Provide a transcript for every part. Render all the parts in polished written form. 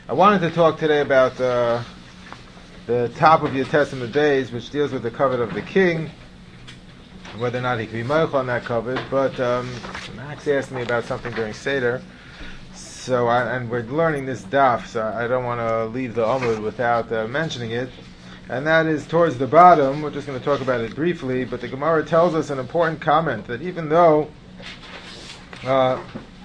I wanted to talk today about the top of your Testament days, which deals with the covet of the king, whether or not he can be meichel on that covet. But Max asked me about something during Seder, and we're learning this daf, so I don't want to leave the Amud without mentioning it. And that is towards the bottom. We're just going to talk about it briefly, but the Gemara tells us an important comment that even though the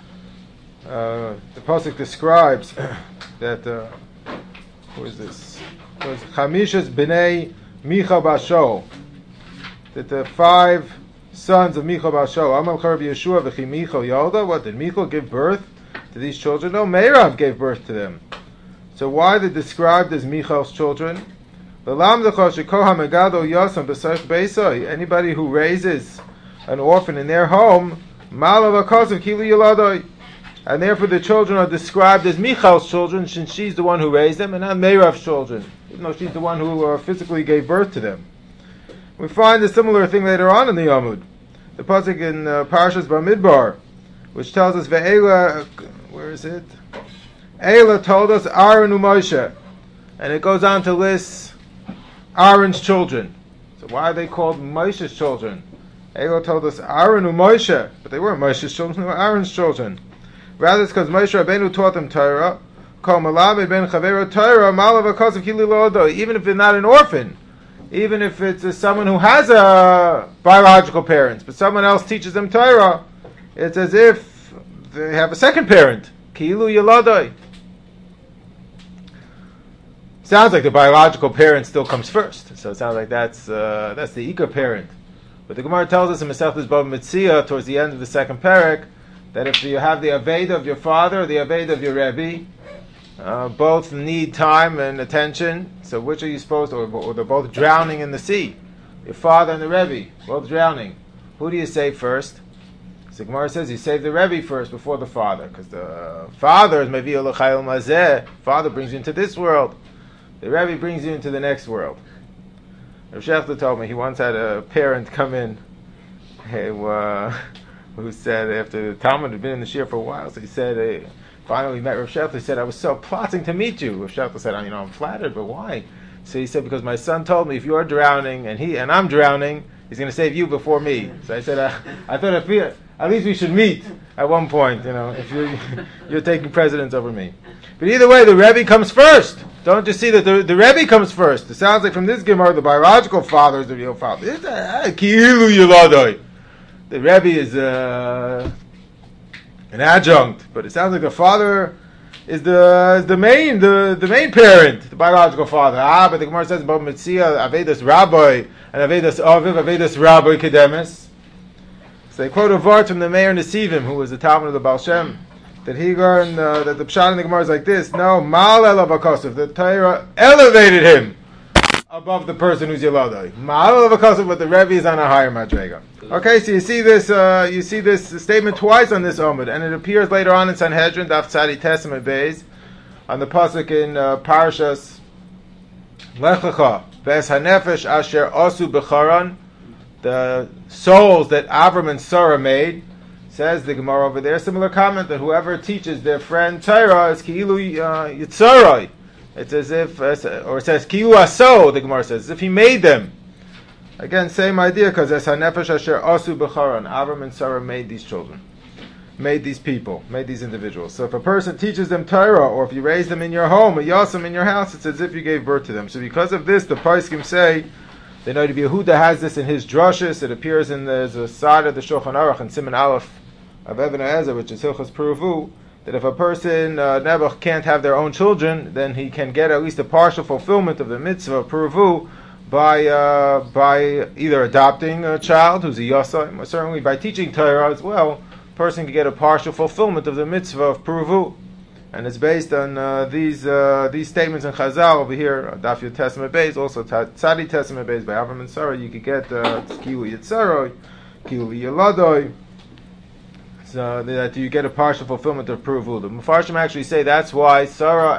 pasuk describes that who is this? It was Chamishas Bnei Micha Basho, that the 5 sons of Micha Basho, Amal Charav Yeshua v'chi Michal Yalda. What did Michal give birth to these children? No, Meirav gave birth to them. So why are they described as Michal's children? Anybody who raises an orphan in their home, and therefore the children are described as Michal's children, since she's the one who raised them, and not Meirav's children, even though she's the one who physically gave birth to them. We find a similar thing later on in the Yamud. The pasuk in Parshas Bamidbar, which tells us, Ve'ela, where is it? Eila told us Aaron u'Moshe, and it goes on to list Aaron's children. So why are they called Moshe's children? Eila told us Aaron u'Moshe, but they weren't Moshe's children, they were Aaron's children. Rather, it's because Moshe Rabbeinu taught them Torah. Even if they're not an orphan, even if it's someone who has a biological parents, but someone else teaches them Torah, it's as if they have a second parent. Kilu Yaladai. Sounds like the biological parent still comes first. So it sounds like that's the Ikar parent. But the Gemara tells us in Masechtas Bava Metzia, towards the end of the second parak, that if you have the Aveda of your father or the Aveda of your Rebbe, both need time and attention. So which are you supposed to, or they're both drowning in the sea? Your father and the Rebbe, both drowning. Who do you save first? So Gemara says you save the Rebbe first before the father, because the father is Mevi'ah l'chayil mazeh. Father brings you into this world. The Rebbe brings you into the next world. Rav Shechter told me he once had a parent come in who said, after the Talmud had been in the shir for a while, so he said, finally met Rav Shechter. He said, I was so plotting to meet you. Rav Shechter said, I'm flattered, but why? So he said, because my son told me if you're drowning and I'm drowning, he's going to save you before me. So I said, I thought at least we should meet at one point, if you're taking precedence over me. But either way, the Rebbe comes first. Don't you see that the Rebbe comes first? It sounds like from this Gemara, the biological father is the real father. The Rebbe is an adjunct, but it sounds like the father is the main parent, the biological father. But the Gemara says about Metzia, Avedas Rabbi, and Avedas Aviv, Avedas Rabbi Kedemes. So they quote a vart from the Meir Nesivim, who was the Talmud of the Baal Shem, that he learned that the Pshat in the Gemara is like this. No, Mal Elav HaKosov, the Torah elevated him above the person who's Yeladai. Mal Elav HaKosov, but the Rebbe is on a higher madrega. Okay, so you see this statement twice on this Omid, and it appears later on in Sanhedrin, Daf Tzadi Testament Beis, on the pasuk in Parshas Lech Lecha, Ves HaNefesh Asher Osu B'Charan, the souls that Avram and Sarah made. Says the Gemara over there, similar comment that whoever teaches their friend Torah is Ki'ilu Yitzaroi. It's as if, or it says Ki'ilu Aso, the Gemara says, as if he made them. Again, same idea, because Es HaNefesh Asher Asu B'Charan, Avram and Sarah made these children, made these people, made these individuals. So if a person teaches them Torah, or if you raise them in your home, or Yasam in your house, it's as if you gave birth to them. So because of this, the Poskim say, they know to be Yehuda has this in his drushes. It appears in the side of the Shulchan Aruch and Siman Aleph of Even HaEzer, which is Hilchos Peruvu, that if a person Nebuch can't have their own children, then he can get at least a partial fulfillment of the mitzvah of Peruvu by either adopting a child who's a Yasa, or certainly by teaching Torah as well. A person can get a partial fulfillment of the mitzvah of Peruvu, and it's based on these statements in Chazal over here, Daf Yud Testament Beis, also Tzadi Testament Beis by Avram and Sarah. You could get Kilu Yitzaroi, Kilu Yeladoi. So that you get a partial fulfillment of Peruvu. The Mefarshim actually say that's why Sarah,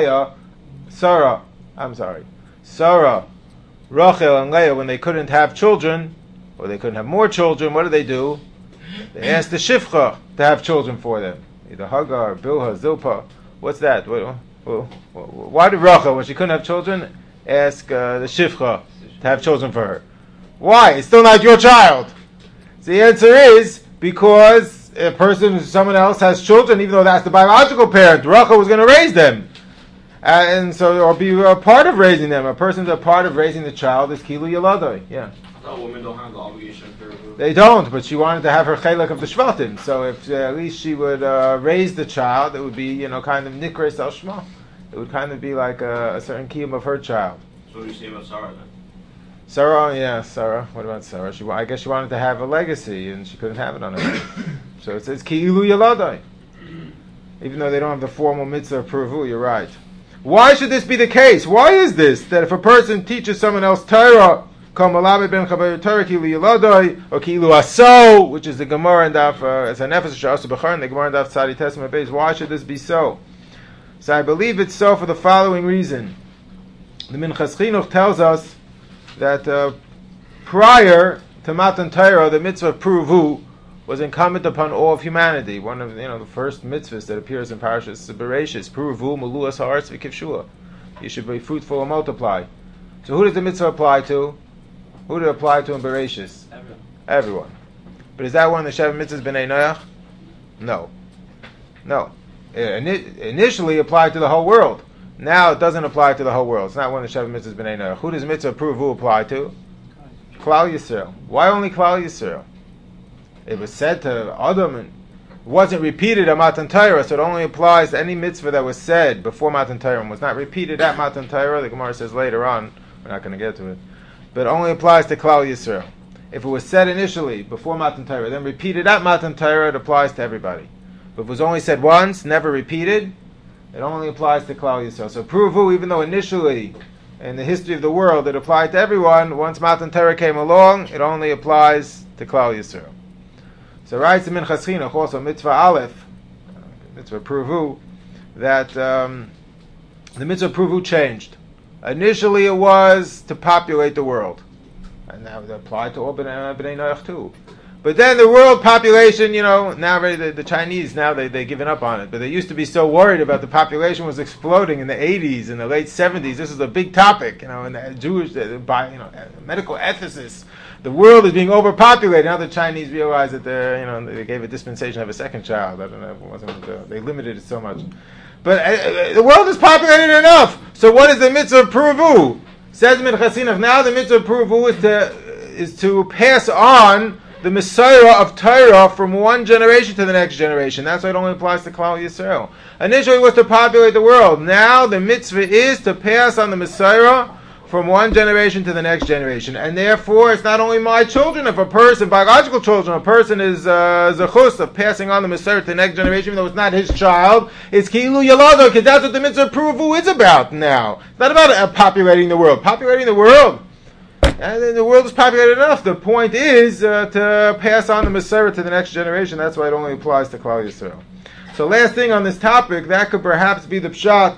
Rachel and Leah, when they couldn't have children, or they couldn't have more children, what do? They asked the Shifcha to have children for them. Either Hagar, Bilhah, Zilpah. What's that? Well, why did Rachel, when she couldn't have children, ask the Shifcha to have children for her? Why? It's still not your child. So the answer is because a person, someone else has children, even though that's the biological parent, Rachel was going to raise them. And so, or be a part of raising them. A person's a part of raising the child is Kilu Yaladoi. Yeah. No, women don't have the obligation for. They don't, but she wanted to have her chelek of the Shvatim. So if at least she would raise the child, it would be, kind of nikres al shma. It would kind of be like a certain kiyum of her child. So what do you say about Sarah then? Sarah. What about Sarah? I guess she wanted to have a legacy, and she couldn't have it on her. So it says Ki'ilu Yaladai. Even though they don't have the formal mitzvah of Pruvu, you're right. Why should this be the case? Why is this? That if a person teaches someone else Torah, Kol Malamed Ben Chaber Torah Ki'ilu Yaladai, or Ki'ilu Aso, which is the Gemara and Daf, it's a nefesh Asu B'char, the Gemara and Daf Tzadi Tesma Beis. Why should this be so? So I believe it's so for the following reason. The Minchas Chinuch tells us that prior to Matan Torah, the mitzvah of Pruvu was incumbent upon all of humanity. One of the first mitzvahs that appears in Parashas Bereshis, Pruvu Muluas Haaretz V'Kivshua. You should be fruitful and multiply. So who does the mitzvah apply to? Who did it apply to in Bereshis? Everyone. But is that one of the Sheva mitzvahs B'nai Noach? No. It initially applied to the whole world. Now it doesn't apply to the whole world. It's not one of the Sheva mitzvahs B'nai Noach. Who does mitzvah Pruvu apply to? Klal Yisrael. Why only Klal Yisrael? It was said to Adam, and it wasn't repeated at Matan Torah, so it only applies to any mitzvah that was said before Matan Torah and was not repeated at Matan Torah. The Gemara says later on, we're not going to get to it, but it only applies to Klal Yisrael. If it was said initially before Matan Torah, then repeated at Matan Torah, it applies to everybody. But if it was only said once, never repeated, it only applies to Klal Yisrael. So Pruvu, even though initially in the history of the world it applied to everyone, once Matan Torah came along, it only applies to Klal Yisrael. So writes the Minchas Chinuch, also Mitzvah Aleph, Mitzvah Pruvu, that the Mitzvah Pruvu changed. Initially it was to populate the world. And now it applied to all B'nai Noach too. But then the world population, now the Chinese, now they've given up on it. But they used to be so worried about the population was exploding in the 80s, in the late 70s. This is a big topic, in the Jewish, medical ethicists. The world is being overpopulated. Now the Chinese realize that they gave a dispensation of a second child. I don't know if it wasn't, they limited it so much. But the world is populated enough. So what is the mitzvah of Pruvu? Says Minchas Chinuch, now the mitzvah of Pruvu is to pass on the Messiah of Torah from one generation to the next generation. That's why it only applies to Klal Yisrael. Initially it was to populate the world. Now the mitzvah is to pass on the Messiah from one generation to the next generation. And therefore, it's not only my children. If a person, biological children, a person is zechus of passing on the Messiah to the next generation, even though it's not his child, it's Ki'ilu Yalado, because that's what the mitzvah Pruvu is about now. It's not about populating the world. Populating the world, and the world is populated enough. The point is to pass on the Messiah to the next generation. That's why it only applies to Klal Yisrael. So last thing on this topic, that could perhaps be the pshat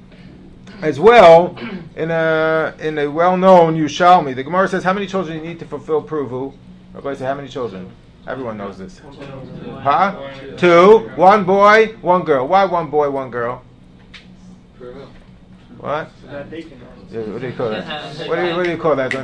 as well in a well-known Yushalmi. The Gemara says, how many children you need to fulfill Pruvu? Everybody say, how many children? Everyone knows this. Huh? 2. 1 boy, 1 girl. Why 1 boy, 1 girl? What? What do you call that? What do you call that when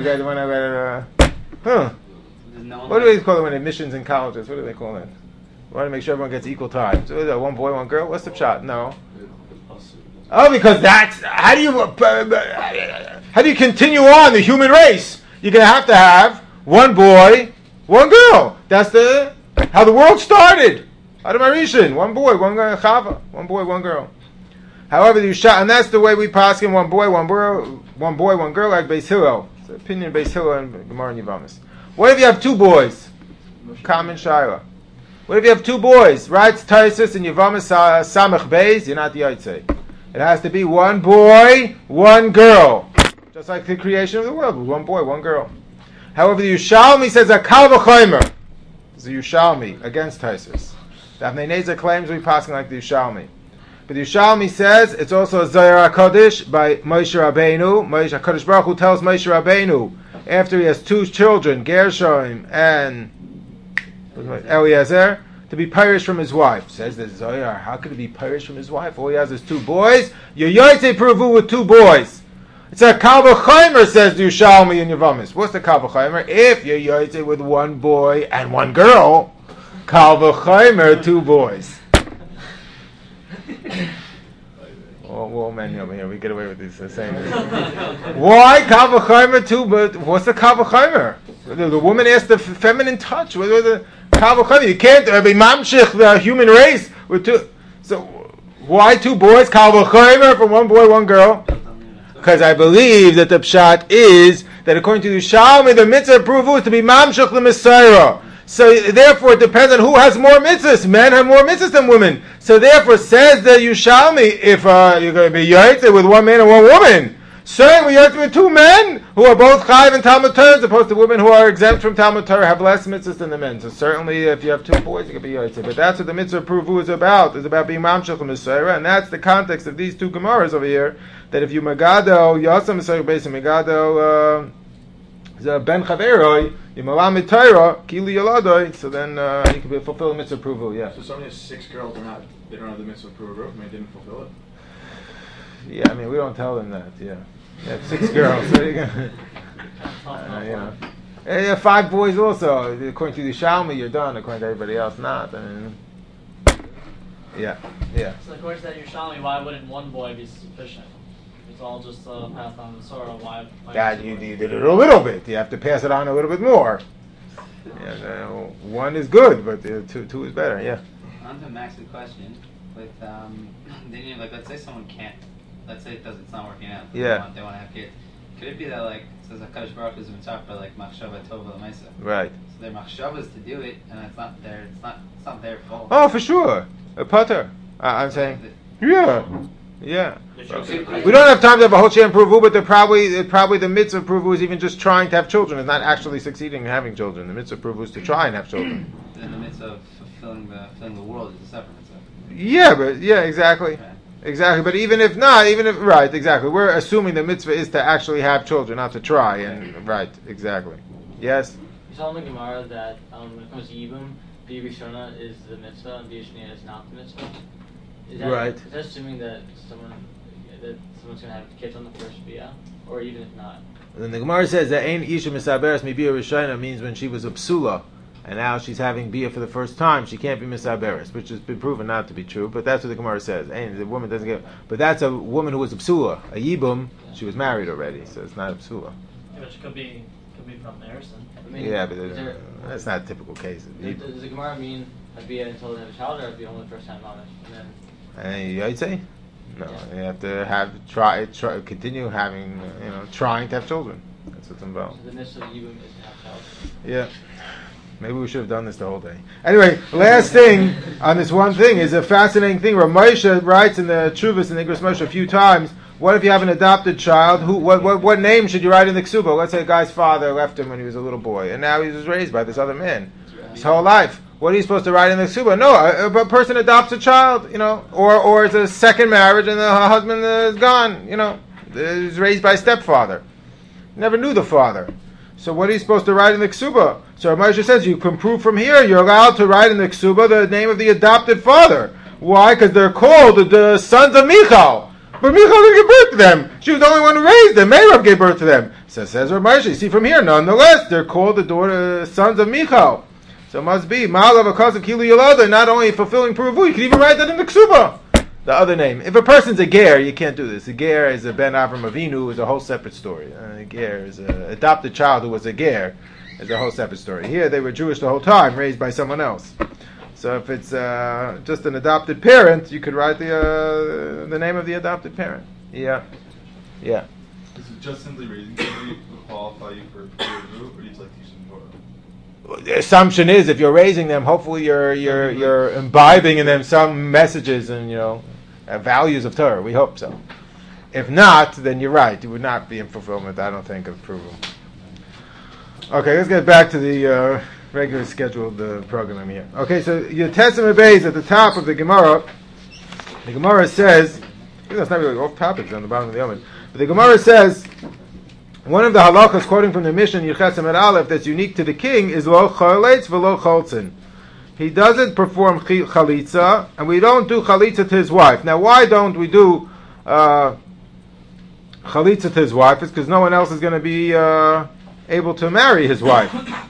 What do they call it when admissions in colleges? What do they call it? We want to make sure everyone gets equal time. So is that 1 boy, 1 girl? What's the pshat? No. Oh, because that's how do you continue on the human race? You're going to have 1 boy, 1 girl. That's how the world started. Adam Arishan, 1 boy, 1 girl, Chava, 1 boy, 1 girl. However, and that's the way we pass in 1 boy, 1 girl, 1 boy, 1 girl, like Beis Hillel. It's the opinion of Beis Hillel and Gemara and Yevamos. What if you have 2 boys? Common Shaila. What if you have 2 boys? Writes Taisus and Yevamos Samach Beis, you're not the Yitzay. It has to be 1 boy, 1 girl. Just like the creation of the world, 1 boy, 1 girl. However, the Yushalmi says a Kal V'chomer. It's a Yushalmi against Taisus. The Avnei Nezer claims we passing like the Yushalmi. But the Yushalmi says it's also a Zohar HaKadosh by Moshe Rabbeinu. Moshe HaKadosh Baruch Hu tells Moshe Rabbeinu after he has 2 children, Gershom and Eliezer, to be pirish from his wife. Says the Zohar, how could he be pirish from his wife? All he has is 2 boys. You're yoytze pruvu with 2 boys. It's a kal v'chaymer, says the Yerushalmi in Yevamos. What's the kal v'chaymer? If you're yoytze with 1 boy and 1 girl, kal v'chaymer, 2 boys. Well, men over here, we get away with these saying this. Why kal v'chaymer 2? But what's the kal v'chaymer? The woman asked the feminine touch. What was the kal v'chaymer? You can't be mamshich the human race with 2. So why 2 boys? Kal v'chaymer from 1 boy, 1 girl. Because I believe that the pshat is that according to the Yerushalmi, the mitzvah pruvu is to be mamshich the Messiah. So therefore, it depends on who has more mitzvahs. Men have more mitzvahs than women. So therefore, says the Yerushalmi, if you're going to be yaitze with 1 man and 1 woman, certainly yaitze with 2 men who are both chayiv and Talmud Torah, as opposed to women who are exempt from Talmud Torah have less mitzvahs than the men. So certainly, if you have 2 boys, you can be yaitze. But that's what the mitzvah pruvu is about. It's about being mamshech the Messiah, and that's the context of these 2 gemaras over here. That if you megado yasam Messiah based on megado ben chaveroi, you malamid Torah kili yaladoi, so then you can be fulfilling mitzvah approval. Yeah. So somebody has 6 girls, they don't have the mitzvah approval, and they didn't fulfill it. Yeah, I mean we don't tell them that. Yeah, you have 6 girls. So you can, you have 5 boys also. According to the Shalmi, you're done. According to everybody else, not. I mean, yeah. So according to that Yerushalmi, why wouldn't 1 boy be sufficient? It's all just passed on the Torah. Why that you did it a little bit. You have to pass it on a little bit more. Yeah, 1 is good, but 2 is better. Yeah. On to Max's question, with let's say someone can't, let's say it's not working out. Yeah. They want to have kids. Could it be that it says HaKadosh Baruch Hu is mitzvah like machshava tova l'maisa? Right. So their machshava is to do it, and it's not their fault. Oh, for sure. A putter. I'm saying. Yeah. We don't have time to have a whole sham pruvu, but probably the mitzvah pruvu is even just trying to have children. It's not actually succeeding in having children. The mitzvah pruvu is to try and have children. And the mitzvah of fulfilling the world is a separate mitzvah. Yeah, exactly. Right. Exactly, but even if right, exactly. We're assuming the mitzvah is to actually have children, not to try. And right, exactly. Yes. You saw in the Gemara that when it comes to Yibum, Bia Rishona is the mitzvah and Bia Shnia is not the mitzvah. Is that assuming that someone's going to have kids on the first Bia, or even if not? Then the Gemara says that Ein Isha Misaberes Mi Bia Rishona means when she was a psula, and now she's having Bia for the first time, she can't be Misaberes, which has been proven not to be true, but that's what the Gemara says. The woman doesn't get, but that's a woman who was a psula. A Yibum, she was married already, so it's not a psula. Yeah, but she could be from Harrison. But that's not a typical case. Does the Gemara mean a Bia until they have a child, or a Bia only the first time mamish? I'd say no. You have to continue having, trying to have children. That's what's involved. So the mitzvah of Yibum is to have child. Yeah. Maybe we should have done this the whole day. Anyway, last thing on this one thing is a fascinating thing. Rav Moshe writes in the Chuvas in the Igros Moshe a few times. What if you have an adopted child? What name should you write in the ksuba? Let's say a guy's father left him when he was a little boy, and now he was raised by this other man his whole life. What are you supposed to write in the ksuba? No, a person adopts a child, or it's a second marriage and the husband is gone, is raised by a stepfather. Never knew the father. So what are you supposed to write in the ksuba? So Rav Moshe says you can prove from here you're allowed to write in the ksuba the name of the adopted father. Why? Because they're called the sons of Michal. But Michal didn't give birth to them. She was the only one who raised them. Meirav gave birth to them. So says Rav Moshe, you see from here, nonetheless, they're called the sons of Michal. So it must be Ma'alav Akaz of Kilu Yolada, not only fulfilling Puruvu, you can even write that in the ksuba. The other name. If a person's a ger, you can't do this. A ger is a Ben Avram Avinu, is a whole separate story. A ger is an adopted child who was a ger, is a whole separate story. Here they were Jewish the whole time, raised by someone else. So if it's just an adopted parent, you could write the name of the adopted parent. Yeah. Is it just simply raising somebody to qualify you for Puruvu, or do you teach them Torah? The assumption is if you're raising them, hopefully you're imbibing in them some messages and values of Torah. We hope so. If not, then you're right. You would not be in fulfillment, I don't think, of approval. Okay, let's get back to the regular scheduled program here. Okay, so your Testament base at the top of the Gemara. The Gemara says, that's not really off topic, it's on the bottom of the Omen. But the Gemara says, one of the halachas quoting from the Mishnah Yerchesem et Aleph that's unique to the king is lo choletz v'lo choltzin. he doesn't perform chalitza, and we don't do chalitza to his wife. Now, why don't we do chalitza to his wife? It's because no one else is going to be able to marry his wife.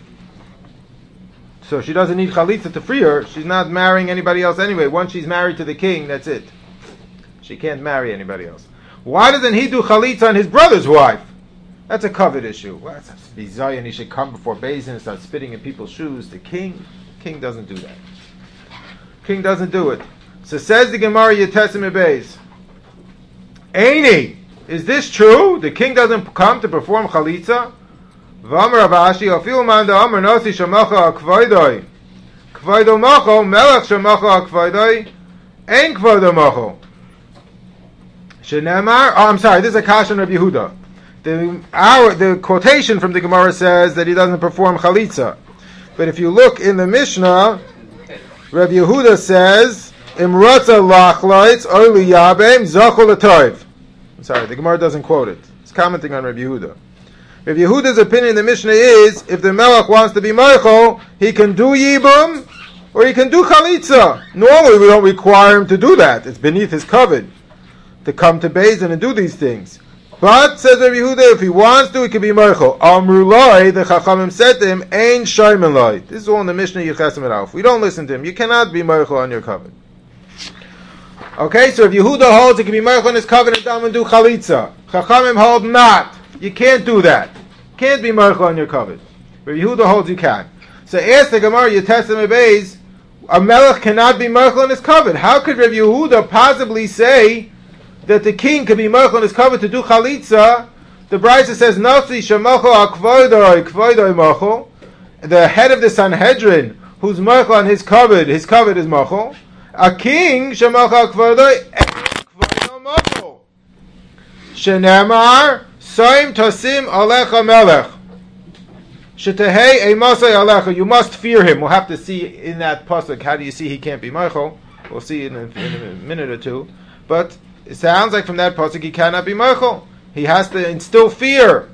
So she doesn't need chalitza to free her. She's not marrying anybody else anyway. Once she's married to the king, that's it. She can't marry anybody else. Why doesn't he do chalitza on his brother's wife? That's a covet issue. Well, that's bizarre, and he should come before Beis Din and start spitting in people's shoes. The king doesn't do that. King doesn't do it. So says the Gemara Yetesim Beis. Eini, is this true? The king doesn't come to perform chalitza? V'amar Avashi, afilu man da'amar nosi shamacha akvaydoi. Kvaydo macho, melech shamacha akvaydoi. Ein kvaydo macho. Shenemar, I'm sorry, this is a kasha on Rabbi Yehuda. The quotation from the Gemara says that he doesn't perform chalitza. But if you look in the Mishnah, Rabbi Yehuda says, Imratza lachloitz oili yabem zachol atoiv. I'm sorry, the Gemara doesn't quote it. It's commenting on Rabbi Yehuda. Rabbi Yehuda's opinion in the Mishnah is, if the melech wants to be meichel, he can do yibum, or he can do chalitza. Normally we don't require him to do that. It's beneath his covet to come to Beis Din and do these things. But, says Rabbi Yehuda, if he wants to, he can be meichel. Amrulai, the Chachamim said to him, Ein shaymelai. This is all in the Mishnah Yechesim Alf. We don't listen to him. You cannot be meichel on your covet. Okay, so if Yehuda holds he can be meichel on his covet and down and do chalitza. Chachamim hold not. You can't do that. Can't be meichel on your covet. But Yehuda holds you can. So ask the Gemara Yetesim Beis, a melech cannot be meichel on his covet. How could Rabbi Yehuda possibly say that the king could be meichel on his covet to do chalitza? The Brisa says, Nafsi shemacho akvoidoi machol. The head of the Sanhedrin, who's meichel on his covet is machol. A king shemacho akvoidoi machol. Shenemar soim tasim alecha melech. Shetehei emasai alecha. You must fear him. We'll have to see in that pasuk. How do you see he can't be meichel? We'll see in a minute or two. But it sounds like from that pasuk he cannot be meichel. He has to instill fear.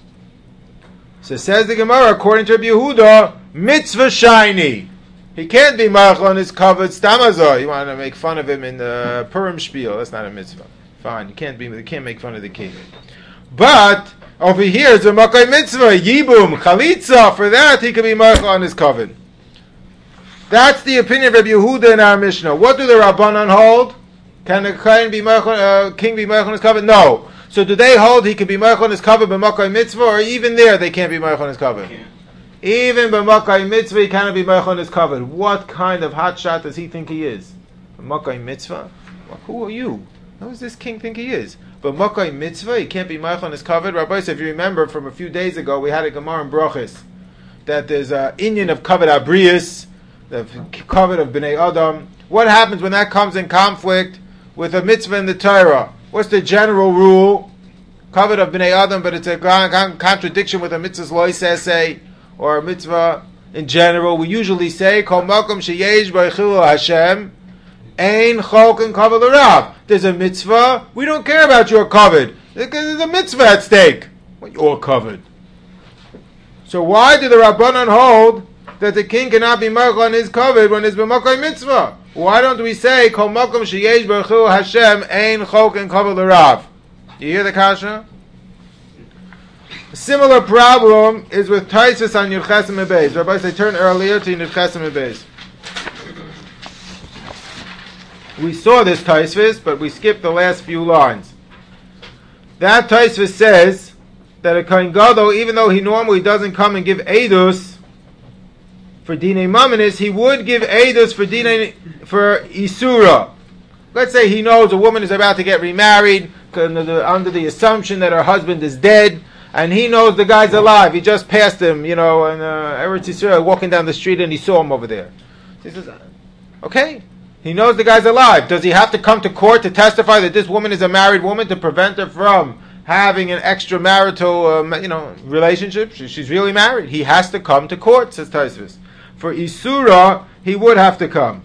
So says the Gemara, according to Rabbi Yehuda, mitzvah shiny. He can't be meichel on his covet stamazah. You want to make fun of him in the Purim spiel? That's not a mitzvah. Fine, you can't make fun of the king. But over here it's a makai mitzvah, yibum, chalitza. For that he can be meichel on his covet. That's the opinion of Rabbi Yehuda in our Mishnah. What do the Rabbanan hold? Can a king be meichel on his covet? No. So do they hold he can be meichel on his covet b'makai mitzvah, or even there they can't be meichel on his covet? Even b'makai mitzvah he cannot be meichel on his covet. What kind of hotshot does he think he is? B'makai mitzvah? Who are you? Who does this king think he is? B'makai mitzvah he can't be meichel on his covet. Rabbi, so if you remember from a few days ago, we had a Gemara in Brachos that there's an inyan of covet abrius, the covet of bnei Adam. What happens when that comes in conflict with a mitzvah in the Torah? What's the general rule? Covet of bnei Adam, but it's a contradiction with a mitzvah's lois essay or a mitzvah in general. We usually say, Kol makom sheyesh b'chilu Hashem, ein choken covet l'rav. There's a mitzvah. We don't care about your covet. There's a mitzvah at stake. What your covet? So why do the Rabbanan hold that the king cannot be meichel on his covet when it's b'makai mitzvah? Why don't we say Kol makom sheyesh b'chilu Hashem, ein choken covet l'rav? You hear the kasha? A similar problem is with Taisus on Yudchesim Beis. Rabbi, I turned earlier to Yudchesim Beis. We saw this Taisus, but we skipped the last few lines. That Taisus says that a Kohen Gadol, even though he normally doesn't come and give Eidus for Dinei Mamanis, he would give Eidus for Isura. Let's say he knows a woman is about to get remarried under the assumption that her husband is dead, and he knows the guy's alive. He just passed him, in Eretz Yisrael, walking down the street, and he saw him over there. He says, okay, he knows the guy's alive. Does he have to come to court to testify that this woman is a married woman to prevent her from having an extramarital, relationship? She's really married. He has to come to court, says Tosfos. For Isura, he would have to come.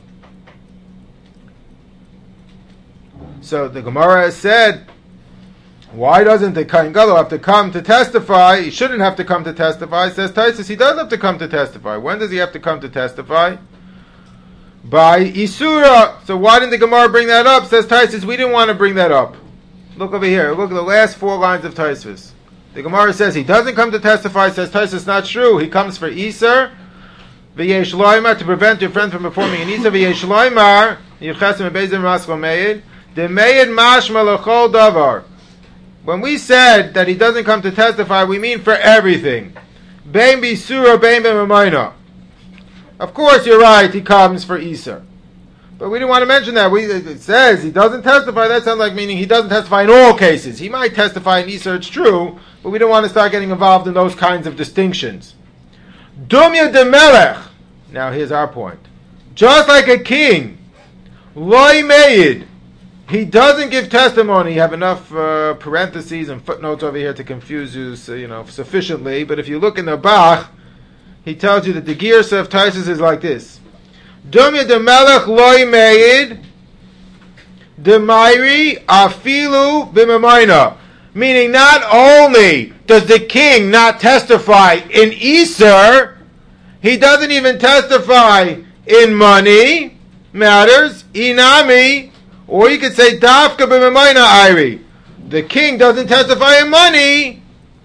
So the Gemara has said, why doesn't the Kohen Gadol have to come to testify? He shouldn't have to come to testify. Says Tosfos, he does have to come to testify. When does he have to come to testify? by Isura. So why didn't the Gemara bring that up? Says Taisus, we didn't want to bring that up. Look over here. Look at the last 4 lines of Taisus. The Gemara says he doesn't come to testify. Says Taisus, not true. He comes for Isur. V'yesh loymar, to prevent your friend from performing an Isur. V'yesh loymar, yichesim ebezim raschol meid. The meid mashma l'chol davar. When we said that he doesn't come to testify, we mean for everything. Bein b'isura, bein b'mamayna. Of course, you're right, he comes for Isur. But we didn't want to mention that. It says he doesn't testify. That sounds like meaning he doesn't testify in all cases. He might testify in Isur, it's true, but we don't want to start getting involved in those kinds of distinctions. Dumya de melech. Now here's our point. Just like a king, loy meid, he doesn't give testimony. You have enough parentheses and footnotes over here to confuse you, sufficiently. But if you look in the Bach, he tells you that the Girsa of Taisus is like this. Dumya de melech loy meid, de mairi afilu b'mamayna. Meaning not only does the king not testify in Isur, he doesn't even testify in money matters, inami, or you could say dafka b'mamayna ayri. The king doesn't testify in money.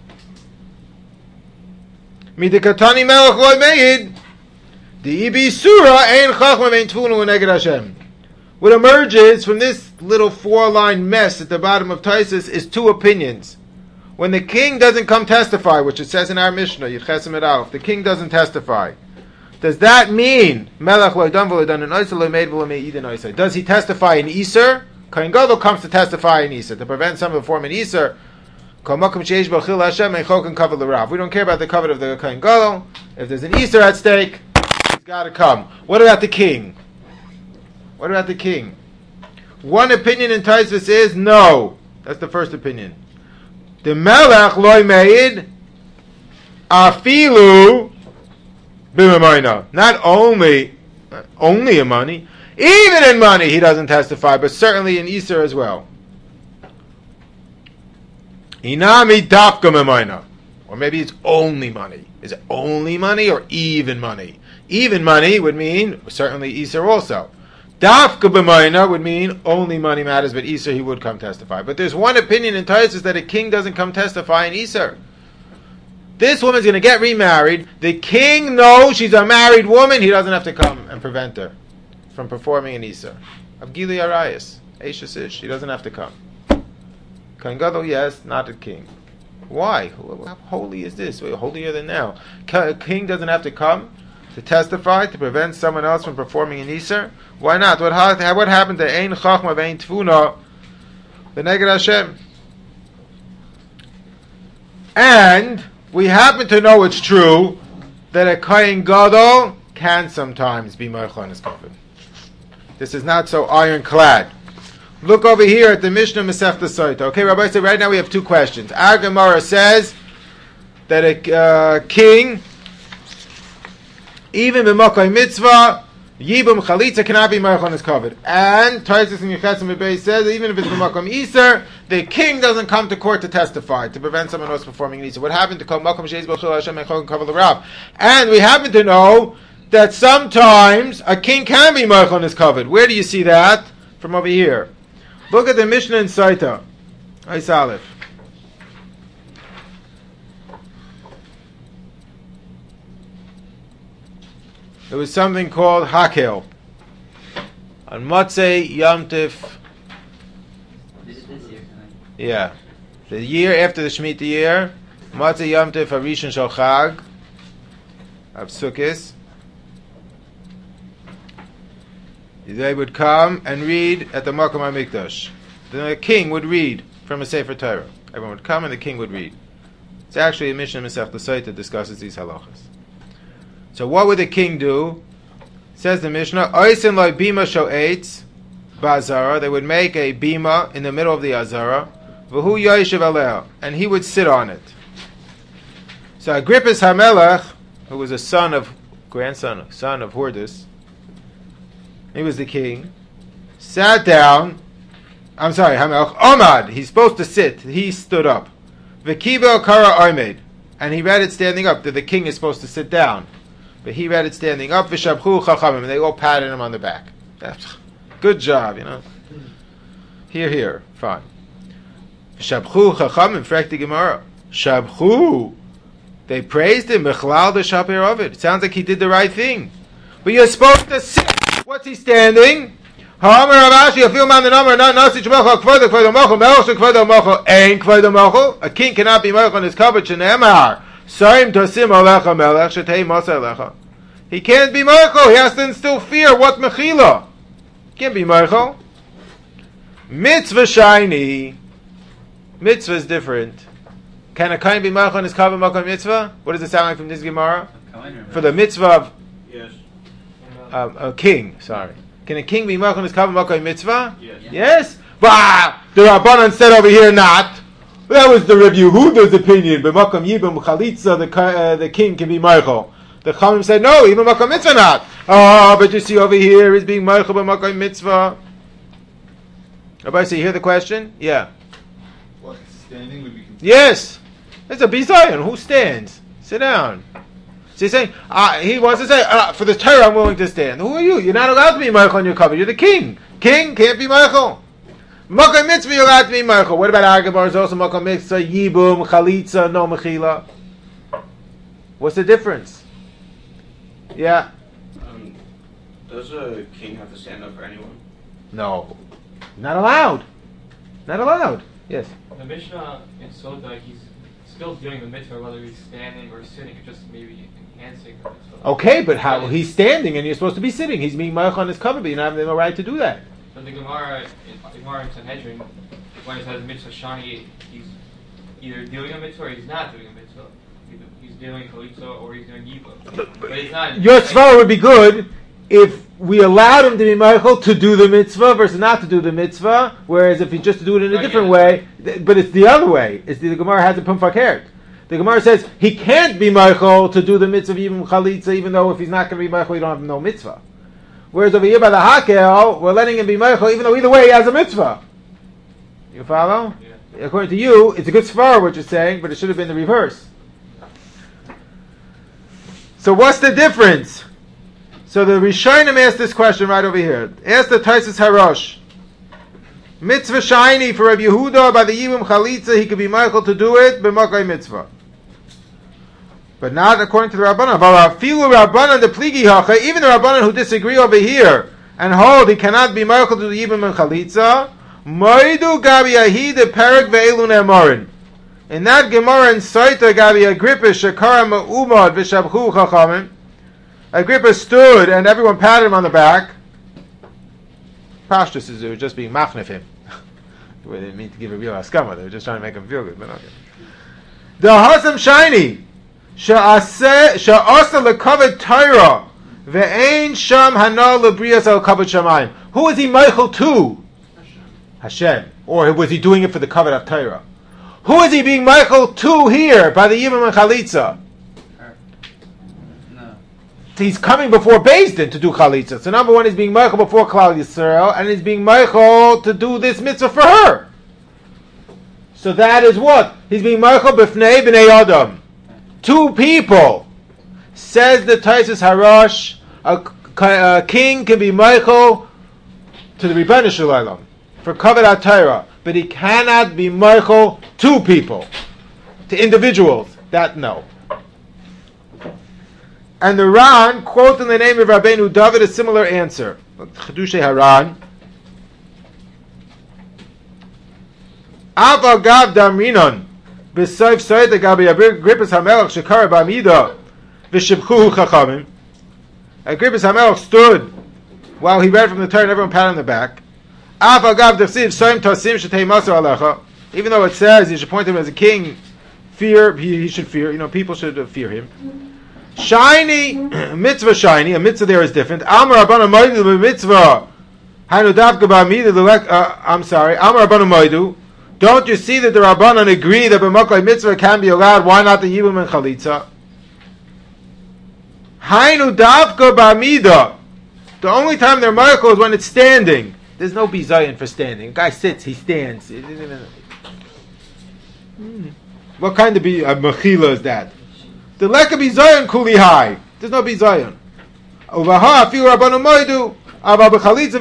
Midikatani melech loy meid, the ibi surah ein chachma ein tfunu neged Hashem. What emerges from this little 4-line mess at the bottom of Taisus is 2 opinions. When the king doesn't come testify, which it says in our Mishnah, Yitchesim et Aleph, the king doesn't testify. Does that mean Melech lo'idam v'lo'idam in Isur lo'meid v'lo'meid in Isur? Does he testify in Isur? Kohen Gadol comes to testify in Isur to prevent someone performing Isur. We don't care about the covet of the Kohen Gadol. If there's an Isur at stake, he's got to come. What about the king? What about the king? One opinion in Taisus is no. That's the first opinion. The Melech loy meid afilu b'mamayna. Not only in money, even in money he doesn't testify, but certainly in Isur as well. Inami dafka b'mamayna. Or maybe it's only money. Is it only money or even money? Even money would mean certainly Isur also. Dafka b'mayna would mean only money matters, but Isur he would come testify. But there's one opinion in Taisus that a king doesn't come testify in Isur. This woman's going to get remarried. The king knows she's a married woman. He doesn't have to come and prevent her from performing an Isur. Of Gili Arayas, Eishes Ish, he doesn't have to come. Kohen Gadol, yes, not a king. Why? How holy is this? Way holier than now. A king doesn't have to come to testify to prevent someone else from performing an Isur? Why not? What happened to Ein Chachma Vein Tfuna B'neged Hashem? And we happen to know it's true that a Kohen Gadol can sometimes be Meichel on his coffin. This is not so ironclad. Look over here at the Mishnah Masechta Sotah. Okay, Rabbi said right now we have 2 questions. Our Gemara says that a king, even b'makom mitzvah, yibum chalitza cannot be Meichel on his covet. And Taisus and Yechesim B'Beis says that even if it's b'makom Isur, the king doesn't come to court to testify to prevent someone else performing an Isur. What happened to kol makom sheis b'chil Hashem Meichel and covet l'rav? And we happen to know that sometimes a king can be Meichel on his covet. Where do you see that? From over here. Look at the Mishnah in Sotah. Ais Aleph. There was something called Hakel. On Motzei Yom Tif. This year, Yeah. The year after the Shemitah year, Motzei Yom Tif Harishon Shel Chag of Sukkot. They would come and read at the Makom HaMikdash. The king would read from a Sefer Torah. Everyone would come and the king would read. It's actually a Mishnah Masechta Sotah that discusses these halachas. So what would the king do? Says the Mishnah, Oisin loy bima sho'etz ba'azara. They would make a bima in the middle of the azara. V'hu yoishev aleh, and he would sit on it. So Agrippus HaMelech, who was son of Hordus, he was the king, sat down. I'm sorry, Hamelch Omad. He's supposed to sit. He stood up. V'kibo kara omed, and he read it standing up. That the king is supposed to sit down. But he read it standing up. V'shabchu chachamim, and they all patted him on the back. Good job, Here, fine. V'shabchu chachamim, frekti Gemara. Shabchu, they praised him. Bechlal d'shaper ovid. It sounds like he did the right thing. But you're supposed to sit. What's he standing? Ha'amar Ravashi, a few man the number, not nasi shmecha kvoda mochel, melch kvoda mochel, ein kvoda mochel. A king cannot be mochel on his cover. Shenemar, saim tosim alecha melech shetei masa alecha. He can't be mochel. He has to instill fear. What mechila? Can't be mochel. Mitzvah shiny. Mitzvah is different. Can a kohen be mochel on his cover mochel mitzvah? What does it sound like from this Gemara? For the mitzvah of Yes. a king. Sorry. Can a king be mochel on his cover mochel mitzvah? Yes. Yes? But the Rabbanan said over here not. That was the Reb Yehuda's opinion. But Makam Yibam Chalitza, the king can be mochel. The Chachamim said no, even Makam Mitzvah not. But you see over here is being mochel by Makam Mitzvah. Everybody see, hear the question? Yeah. What, standing would be considered? Yes. It's a bizayon. Who stands? Sit down. So he's saying, he wants to say, for the Torah I'm willing to stand. Who are you? You're not allowed to be mochel on your cover. You're the king. King can't be mochel. Makam Mitzvah, you're allowed to be mochel. What about Agabar? Is also Makam Mitzvah, Yibum, Chalitza, no Mechila. What's the difference? Yeah. Does a king have to stand up for anyone? No. Not allowed. Not allowed. Yes. The Mishnah in Sota, he's still doing the mitzvah, whether he's standing or sitting, just maybe enhancing the mitzvah. Okay, but how he's standing and you're supposed to be sitting. He's being mochel on his cover, but you don't have no right to do that. But the Gemara in Sanhedrin, when it says mitzvah shani, he's either doing a mitzvah or he's not doing a mitzvah. He's doing chalitza or he's doing yibum. But he's not. Your svara would be good if we allowed him to be mochel to do the mitzvah versus not to do the mitzvah, whereas if he just to do it in a different way, but it's the other way. It's the Gemara has a pumfakert. The Gemara says he can't be mochel to do the mitzvah even chalitza, even though if he's not going to be mochel, you don't have no mitzvah. Whereas over here by the hakel, we're letting him be mochel, even though either way he has a mitzvah. You follow? Yeah. According to you, it's a good svara what you're saying, but it should have been the reverse. So what's the difference? So the Rishonim asked this question right over here. Ask the Taisus Harosh. Mitzvah shiny for Rabbi Yehuda by the Yibum Chalitza, he could be mochel to do it, b'makai mitzvah. But not according to the Rabbanan. Filu Rabbanan the pligi hacha, even the Rabbanan who disagree over here and hold he cannot be mochel to the Yibum and Chalitza, moidu gabi ahi de perik ve'elun emorin. In that Gemara in Saita gabi Agrippa shekara ma'umad v'shabchu chachamim, Agrippa stood and everyone patted him on the back. Pashtus is just being machnef him. They didn't mean to give a real askama. They were just trying to make him feel good. But okay. The hasam shiny sha'asa lekavod Torah ve'ein sham hana lebrias al kavod shamayim. Who is he mochel to? Hashem. Or was he doing it for the kavod of Torah? Who is he being mochel to here by the Yibum and Chalitza? He's coming before Beis Din to do Chalitza. So number one, he's being mochel before Klal Yisrael, and he's being mochel to do this mitzvah for her. So that is what? He's being mochel b'fnei b'nei Adam. Two people. Says the Taisus Harash, a king can be mochel to the Ribono Shel Olam for kavod HaTorah, but he cannot be mochel to people, to individuals. That no. And the Ran, quote in the name of Rabbeinu David, a similar answer. Chedushay Haran. Av agav damrinon b'soif soyet agabi Agrippas HaMelech shekara b'amida v'shibchuhu chachamim. Agrippas HaMelech stood while he read from the Torah and everyone patted on the back. Av agav d'chsiv soim tosim shetei maso alecha. Even though it says you should point him as a king, he should fear. People should fear him. Shiny, mitzvah shiny, a mitzvah there is different. Amar Rabbanu Moedu mitzvah. Hainu davka ba'amidah. I'm sorry. Amar Rabbanu Moedu. Don't you see that the Rabbanan agree that b'makai mitzvah can be allowed? Why not the Yibum and Chalitza? Hainu davka ba'amidah. The only time they're mochel is when it's standing. There's no bizayon for standing. A guy sits, he stands. What kind of mechila is that? The leka bizayon kuli high. There's no bizayon. Uvaha afilu rabbanu moidu. For him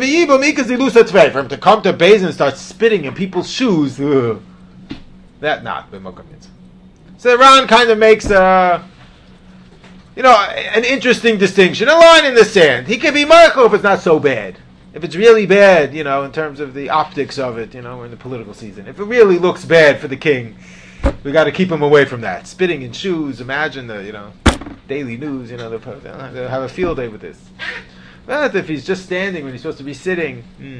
to come to Beis and start spitting in people's shoes, that not b'makom mitzvah. So Ran kind of makes an interesting distinction, a line in the sand. He can be Michael if it's not so bad. If it's really bad, in terms of the optics of it, we're in the political season. If it really looks bad for the king, we got to keep him away from that. Spitting in shoes. Imagine the Daily News. They'll have a field day with this. But if he's just standing when he's supposed to be sitting,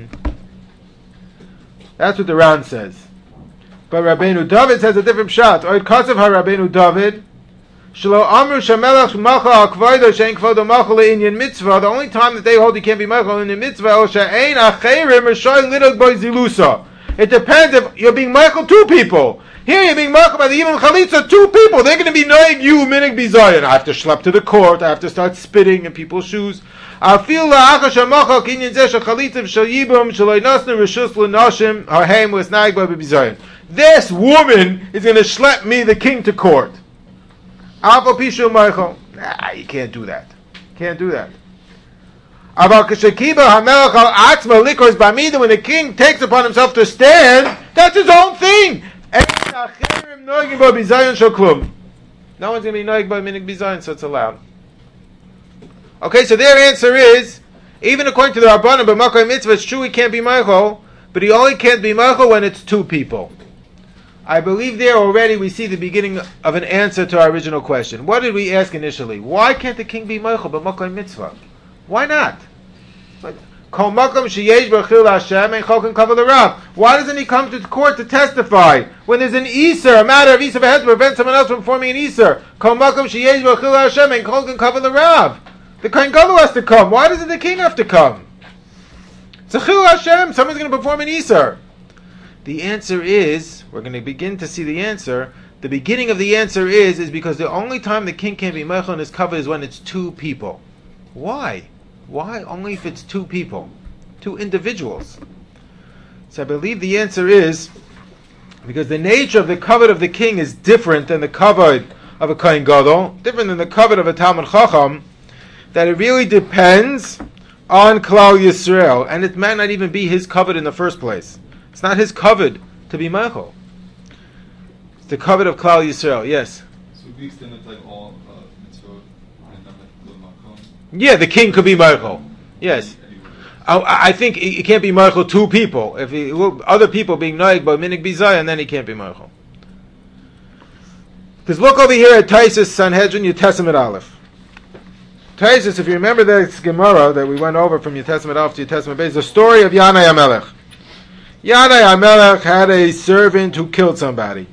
that's what the Ran says. But Rabbeinu David says a different shot. Oid Kasav HaRabbeinu David, Shelo Amru Shamelach Macha Al Kvodo Shein Kvodo Macha LeInyan Mitzvah. The only time that they hold he can't be Macha in the Mitzvah, El She'ein Acherim Rishoy Lidog Boy Zilusa. It depends if you're being Michael two people. Here you're being Michael by the Yibam Chalitza, two people. They're going to be knowing you, Minig Bizayon. I have to schlep to the court. I have to start spitting in people's shoes. I feel this woman is going to schlep me, the king, to court. Nah, you can't do that. Can't do that. When the king takes upon himself to stand, that's his own thing. No one's going to be noig by minig bizayon, so it's allowed. Okay, so their answer is, even according to the Rabbanan, but Makkah Mitzvah, it's true he can't be Michael, but he only can't be Michael when it's two people. I believe there already we see the beginning of an answer to our original question. What did we ask initially? Why can't the king be Michael but Makkah Mitzvah? Why not? Why doesn't he come to court to testify when there's an Isser, a matter of Isser to prevent someone else from forming an Isser? The Kohen Gadol has to come. Why doesn't the king have to come? It's a Chilul Hashem. Someone's going to perform an Isser. The answer is, we're going to begin to see the answer. The beginning of the answer is because the only time the king can be Meichel in his cover is when it's two people. Why? Why only if it's two people? Two individuals. So I believe the answer is because the nature of the covet of the king is different than the covet of a Kohen Gadol, different than the covet of a Talmud Chacham, that it really depends on Klal Yisrael, and it might not even be his covet in the first place. It's not his covet to be Michael. It's the covet of Klal Yisrael. Yes. So we extend it like all mitzvot and then the makom. Yeah, the king could be Michael. Yes. I think he can't be Michael two people. If other people being noig by minig bizayon, then he can't be Michael. Because look over here at Taisus Sanhedrin Yud Aleph. Taisus, if you remember that Gemara that we went over from Yud Aleph to Yud Beis, the story of Yanai HaMelech. Yanai HaMelech had a servant who killed somebody.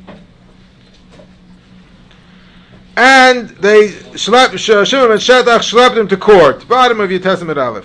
And they Shimon and Shetach schlepped him to court, bottom of Yud Aleph.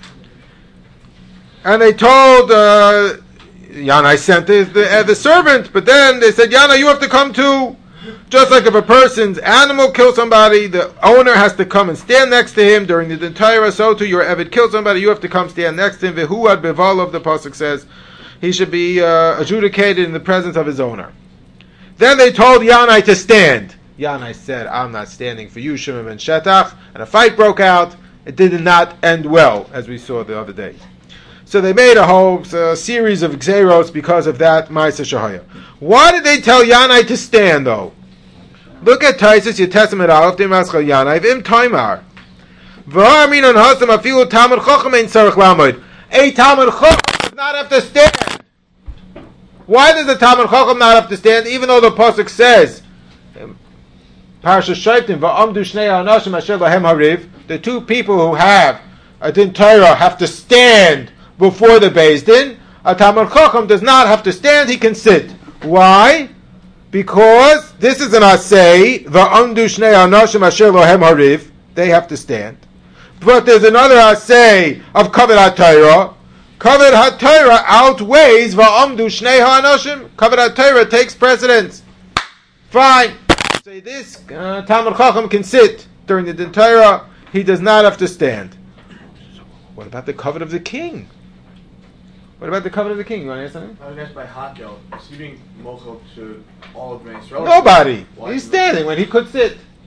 And they told Yanai sent the servant, but then they said, Yanai, you have to come too. Just like if a person's animal kills somebody, the owner has to come and stand next to him during the entire so too. Your Eved killed somebody, you have to come stand next to him. V'huad bevalov, the pasuk says, he should be adjudicated in the presence of his owner. Then they told Yanai to stand. Yanai said, I'm not standing for you, Shimon ben Shetach, and a fight broke out. It did not end well, as we saw the other day. So they made a whole series of xeros because of that Ma'aseh Shahaya. Why did they tell Yanai to stand, though? Look at Taisus Yud Aleph Dimaschal Yanai V'im Taimar. V'ha'aminon hasam afilu Talmud Chacham ein tzarich lamod. A Talmud Chacham does not have to stand. Why does the Talmud Chacham not have to stand, even though the pasuk says, Parashat Shoftim v'amdu shnei ha'anashim asher lahem hariv, the two people who have a din Torah have to stand before the Beis Din. A Talmud Chacham does not have to stand, he can sit. Why? Because this is an asay, v'amdu shnei ha'anashim asher lahem hariv, they have to stand. But there's another asay of Kavod HaTorah. Kavod HaTorah outweighs v'amdu shnei ha'anashim. Kavod HaTorah takes precedence. Fine. Say this, Talmud Chacham can sit during the din Torah, he does not have to stand. What about the covet of the king? What about the covet of the king? You want to ask something? I was asked by Hakel, is he being mochel to all of Bnei Yisrael? Nobody. He's standing when he could sit.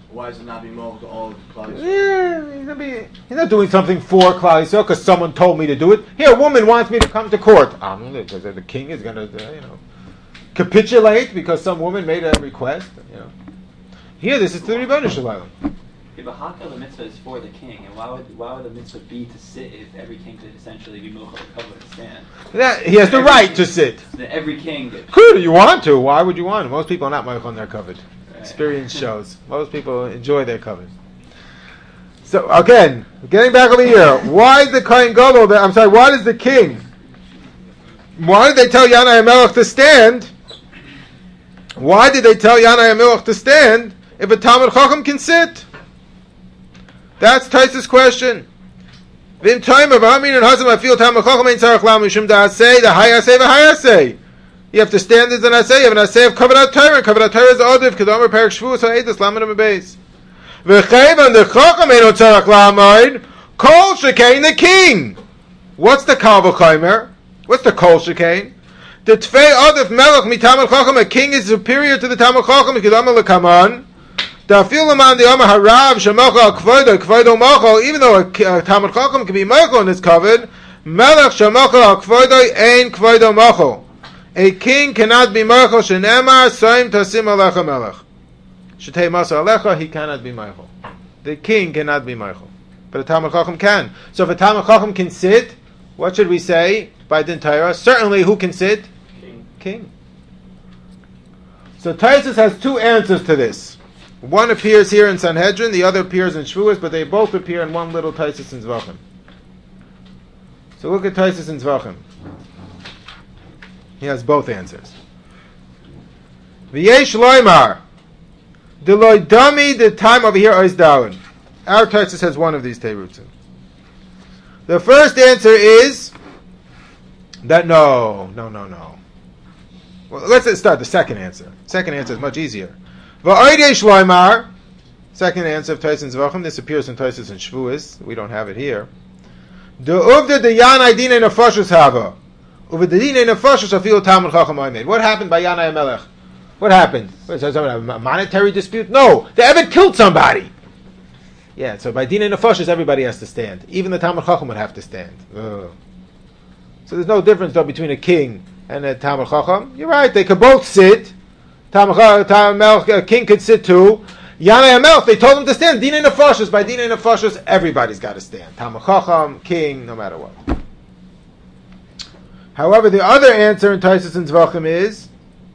Why is it not being molded to all of the Klal Yisrael? Yeah, he's not doing something for Klal Yisrael because someone told me to do it. Here, a woman wants me to come to court. Because the king is going to, capitulate because some woman made a request. Here, this is to the Rebbeinu Shalom. Yeah, but Hakka, the mitzvah is for the king, and why would the mitzvah be to sit if every king could essentially be mochel to cover and stand? He has the right to sit. So that every king gets... Good, you want to. Why would you want to? Most people are not mochel on their covered. Right. Experience shows. Most people enjoy their covered. So, again, getting back over here. Why is the Kohen Gadol, why does the king, why did they tell Yanai HaMelech to stand? Why did they tell Yanai HaMelech to stand if a Talmud Chacham can sit? That's Taisa's question. Vim Toimer v'Hamin and Hazam Afil Talmud Chacham Ein Tzarech Lam Mishum Da'asei the Hayasei v'Hayasei. You have to stand as an Asei. You have an Asei of Kavod HaTorah. Kavod HaTorah is Odiv. Kedomer Perik Shvuos HaEdus Lamed HaMebeis. V'Chayvan the Chacham Ein Tzarech Lamed Kol Shekain the king. What's the Kal V'Chaymer? What's the Kol Shekain? The Tfei Odiv Melech Mitamud Chacham. A king is superior to the Talmud Chacham. Kedomer Lekaman. Even though a Talmud Chacham can be Mechel and is covered, Melech Shemachal HaKvodo Ein Kvodo Machal. A king cannot be Mechel Shenemar Soim Tasim Alecha Melech. Shetei Masa Alecha, he cannot be Mechel. The king cannot be Mechel. But a Talmud Chacham can. So if a Talmud Chacham can sit, what should we say by Din Torah? Certainly who can sit? King. So Taisus has two answers to this. One appears here in Sanhedrin, the other appears in Shavuos, but they both appear in one little Taisus in Zvachim. So look at Taisus in Zvachim. He has both answers. V'yesh loymar, deloy dami, the time over here is down. Our Taisus has one of these Teirutzim. The first answer is that no. Well, let's start the second answer. Second answer is much easier. Second answer of Taisus Zvachim. This appears in Taisus and Shavuos. We don't have it here. What happened by Yanai HaMelech? What happened? Was there a monetary dispute? No, the Eved killed somebody. Yeah, so by Dinei Nefashos, everybody has to stand. Even the Talmud Chacham would have to stand. So there's no difference though between a king and a Talmud Chacham. You're right; they could both sit. A king could sit too. Yanai HaMelech, they told him to stand. Dinei Nefashos, by Dinei Nefashos, everybody's got to stand. Talmud Chacham, king, no matter what. However, the other answer in Taisus and Zvachim is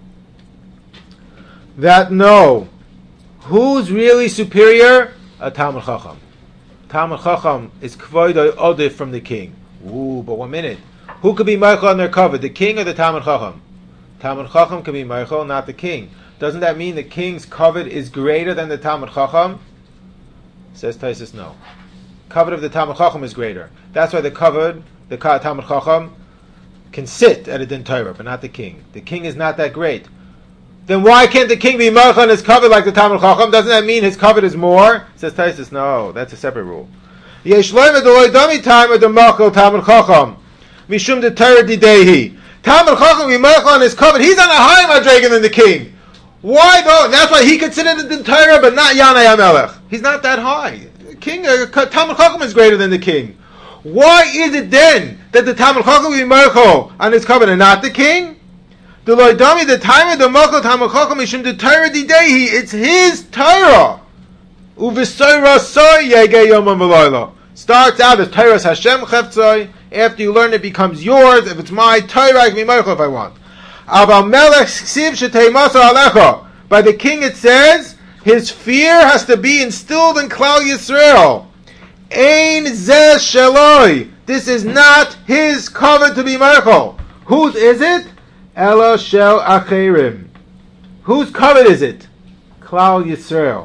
that no. Who's really superior? A Talmud Chacham. Talmud Chacham is Kvodo Odif from the king. Ooh, but 1 minute. Who could be Michael on their cover, the king or the Talmud Chacham? Talmud Chacham can be Michael, not the king. Doesn't that mean the king's covet is greater than the Talmud Chacham? Says Taisus, no. Covet of the Talmud Chacham is greater. That's why the Talmud Chacham can sit at a Din Torah, but not the king. The king is not that great. Then why can't the king be Michael on his covet like the Talmud Chacham? Doesn't that mean his covet is more? Says Taisus, no. That's a separate rule. Yesh loyma deloy dami time of the Michael Talmud Chacham. Mishum de Torah didehi. Talmud Chacham be Michael on his covet. He's on a higher madragon than the king. Why no? That's why he could sit in the Torah, but not Yanai HaMelech. He's not that high. Talmud Chacham is greater than the king. Why is it then that the Talmud Chacham be Michael on his covet and not the king? The loydami, the time of the Michael Talmud Chacham mishum the Torah didehi. It's his Torah. Uvisoyra soy yege yomam v'loyla. Starts out as Torah's Hashem cheftzoi. After you learn it becomes yours. If it's my Torah, I can be Michael if I want. Aval melech siv shetei masa alecha. By the king it says, his fear has to be instilled in Klal Yisrael. Ein zeh sheloi. This is not his covet to be Michael. Whose is it? Ela shel acherim. Whose covet is it? Klal Yisrael.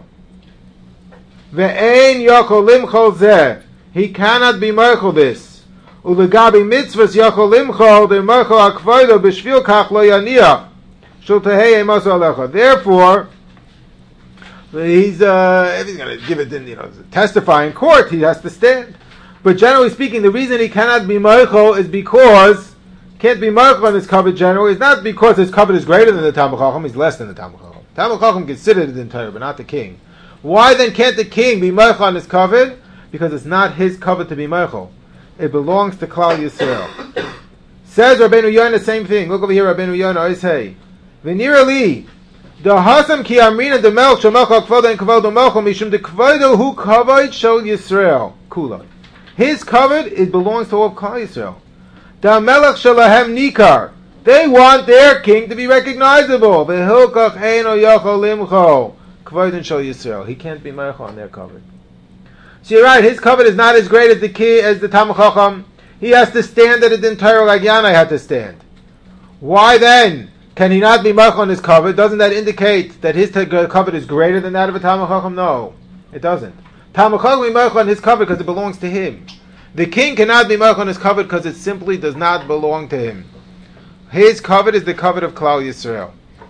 Ve'ein yachol limchol zeh. He cannot be Michael this. Ulegabi mitzvahs yachol limchol de Michael akvoido b'shvil kach lo yaniach. Shul tehei emas alecha. Therefore, if he's going to give it, testify in court, he has to stand. But generally speaking, the reason he cannot be Michael is because can't be Michael on his covet generally is not because his covet is greater than the Talmud Chacham, he's less than the Talmud Chacham. Talmud Chacham can sit at the Din Torah, but not the king. Why then can't the king be meichel on his covet? Because it's not his covet to be meichel. It belongs to Klal Yisrael. Says Rabbeinu Yonah the same thing. Look over here, Rabbeinu Yonah. I say, V'nira li, the hasam ki amrina de melch shemelch kvodo and kvodo melchel mishum de kvodo hu kavod shel Yisrael kula. His covet it belongs to all of Klal Yisrael. Da melech shelahem nikar. They want their king to be recognizable. V'hilkach eino yachol limcho kvodo shel Yisrael. He can't be meichel on their covet. So you're right. His covet is not as great as the Talmid Chacham. He has to stand at the entire like Yanai had to stand. Why then can he not be meichel on his covet? Doesn't that indicate that his covet is greater than that of a Talmid Chacham? No, it doesn't. Talmid Chacham will be meichel on his covet because it belongs to him. The king cannot be meichel on his covet because it simply does not belong to him. His covet is the covet of Klal Yisrael.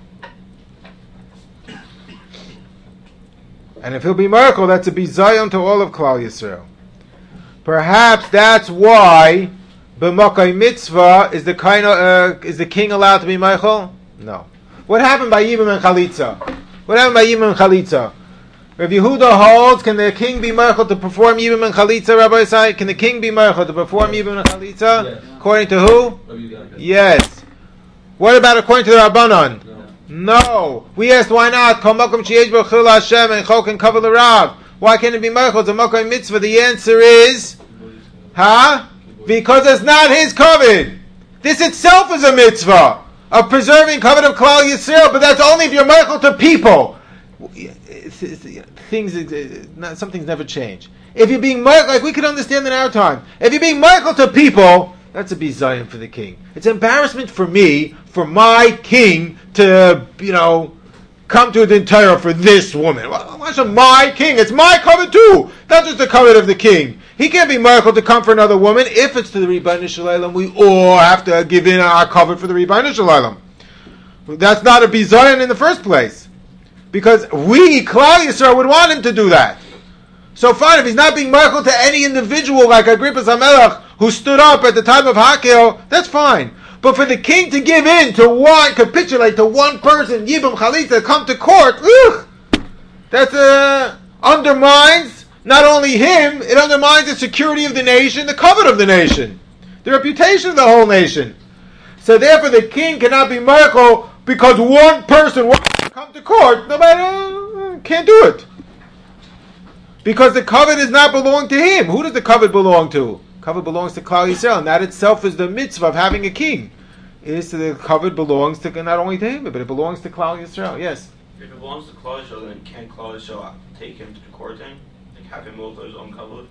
And if he'll be meichel, that's a bizayon to all of Klal Yisrael. Perhaps that's why b'makai mitzvah is the king allowed to be meichel? No. What happened by Yibam and Chalitza? What happened by Yibam and Chalitza? Rav Yehuda holds, can the king be meichel to perform Yibam and Chalitza, Rabbi Isai? Can the king be meichel to perform Yibam and Chalitza? Yes. According to who? Yes. What about according to the Rabbanon? No. We asked why not? Kol makom sheyesh bo chil Hashem and chol can cover the Rav. Why can't it be meichel to makom mitzvah? The answer is, because it's not his covet. This itself is a mitzvah of preserving covet of Klal Yisrael, but that's only if you're meichel to people. Something's never changed. If you're being meichel, like we can understand in our time, if you're being meichel to people, that's a bizayon for the king. It's embarrassment for me, for my king, to, come to the entire for this woman. Why should my king? It's my covet too, not just the covet of the king. He can't be meichel to come for another woman. If it's to the Rebbeinu Shalom, we all have to give in our covet for the Rebbeinu Shalom. That's not a bizayon in the first place, because we, Klal Yisrael, would want him to do that. So fine, if he's not being meichel to any individual like Agrippas HaMelech, who stood up at the time of Hakel, that's fine. But for the king to give in to capitulate to one person, Yibam Chalitza, come to court, that undermines not only him, it undermines the security of the nation, the covet of the nation, the reputation of the whole nation. So therefore the king cannot be meichel because one person wants to come to court, no matter, can't do it. Because the covet does not belong to him. Who does the covet belong to? Covet belongs to Klal Yisrael, and that itself is the mitzvah of having a king. The covet belongs to not only to him, but it belongs to Klal Yisrael. Yes? If it belongs to Klal Yisrael, then can Klal Yisrael take him to the court then? Like have him move to his own covet?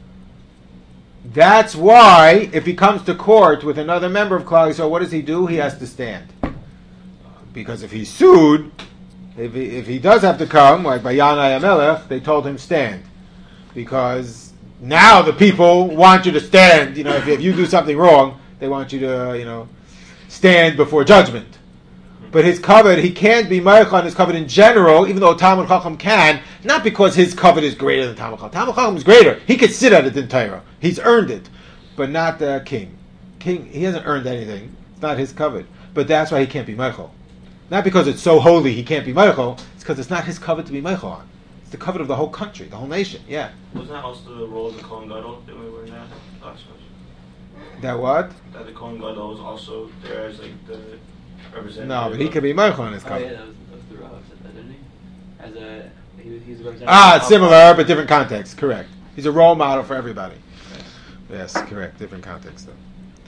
That's why, if he comes to court with another member of Klal Yisrael, what does he do? He has to stand. Because if he's sued, if he does have to come, like by Yanai HaMelech, they told him stand. Because now the people want you to stand. If you do something wrong, they want you to, stand before judgment. But his covet, he can't be meichel on his covet in general, even though Talmid Chacham can, not because his covet is greater than Talmid Chacham. Talmid Chacham is greater. He could sit at it in Torah. He's earned it. But not the king. King, he hasn't earned anything. It's not his covet. But that's why he can't be meichel. Not because it's so holy he can't be meichel, it's because it's not his covet to be meichel on. It's the covet of the whole country, the whole nation. Yeah. Wasn't that also the role of the Kohen Gadol that we were in that last question? That what? That the Kohen Gadol was also there as like the representative. No, but he could be meichel on his Oh covet. yeah, that was the Rav said that, didn't he? He's a representative. Similar, but different context. Correct. He's a role model for everybody. Yes, correct. Different context, though.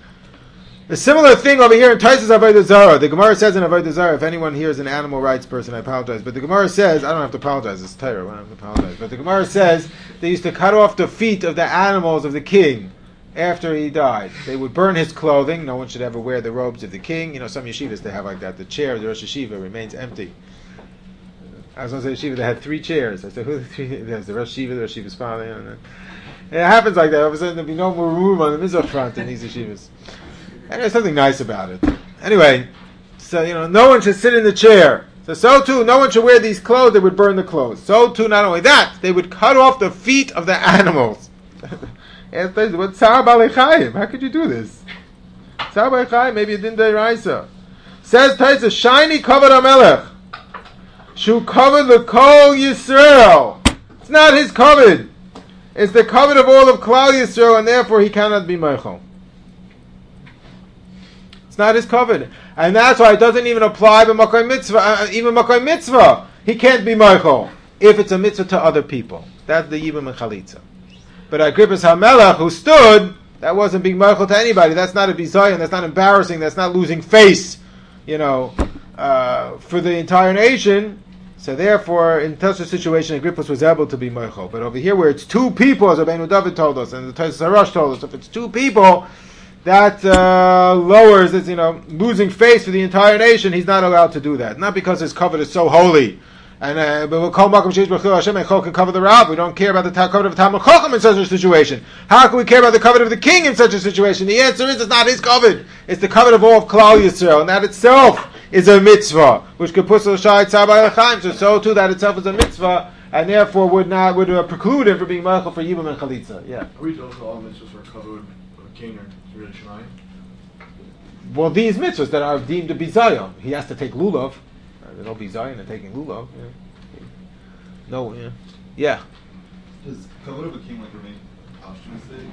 A similar thing over here in Taisus Avodah Zarah. The Gemara says in Avodah Zarah, if anyone here is an animal rights person, I apologize. But the Gemara says, I don't have to apologize, it's Torah, I don't have to apologize. But the Gemara says they used to cut off the feet of the animals of the king after he died. They would burn his clothing. No one should ever wear the robes of the king. Some yeshivas, they have like that. The chair of the Rosh Yeshiva remains empty. I was going to say yeshiva, they had 3 chairs. I said, who are the 3? There's the Rosh Yeshiva, the Rosh Yeshiva's father. And it happens like that. All of a sudden there'll be no more room on the Mizrach front in these yeshivas. And there's something nice about it. Anyway, so, no one should sit in the chair. So too, no one should wear these clothes, they would burn the clothes. So too, not only that, they would cut off the feet of the animals. Ask Taisus, what Tzar Balei Chayim? How could you do this? Tzar Balei Chayim, maybe it didn't deraisa. Says Taisus, shiny covered HaMelech. Shu covered the Kol Yisrael. It's not his covet. It's the covet of all of Klal Yisrael, and therefore he cannot be Meichel. It's not his covet. And that's why it doesn't even apply to Makai Mitzvah. Even Makai Mitzvah, he can't be Meichel if it's a mitzvah to other people. That's the Yibam and Chalitza. But Agrippas HaMelech, who stood, that wasn't being Meichel to anybody. That's not a bizayon. That's not embarrassing. That's not losing face, for the entire nation. So therefore, in such a situation, Agrippas was able to be Meichel. But over here, where it's two people, as Rabbeinu David told us, and the Tosfos Harash told us, if it's two people, that lowers, losing face for the entire nation. He's not allowed to do that. Not because his covet is so holy. And but we'll call Makom Sheish B'Chil Hashem and Chol can cover the Rab. We don't care about the covet of Talmud Chacham in such a situation. How can we care about the covet of the king in such a situation? The answer is it's not his covet. It's the covet of all of Klal Yisrael, and that itself is a mitzvah, which could put so too that itself is a mitzvah, and therefore would preclude him from being Meichel for Yibam and Chalitza. Yeah. Are we also all mitzvahs for covet of a king or Tzivir Shemayim? Well, these mitzvahs that are deemed to be Zion, he has to take lulav. There's no bizayon in taking lulav. Yeah. No, yeah. Yeah. Does covet of a king remain posthumously?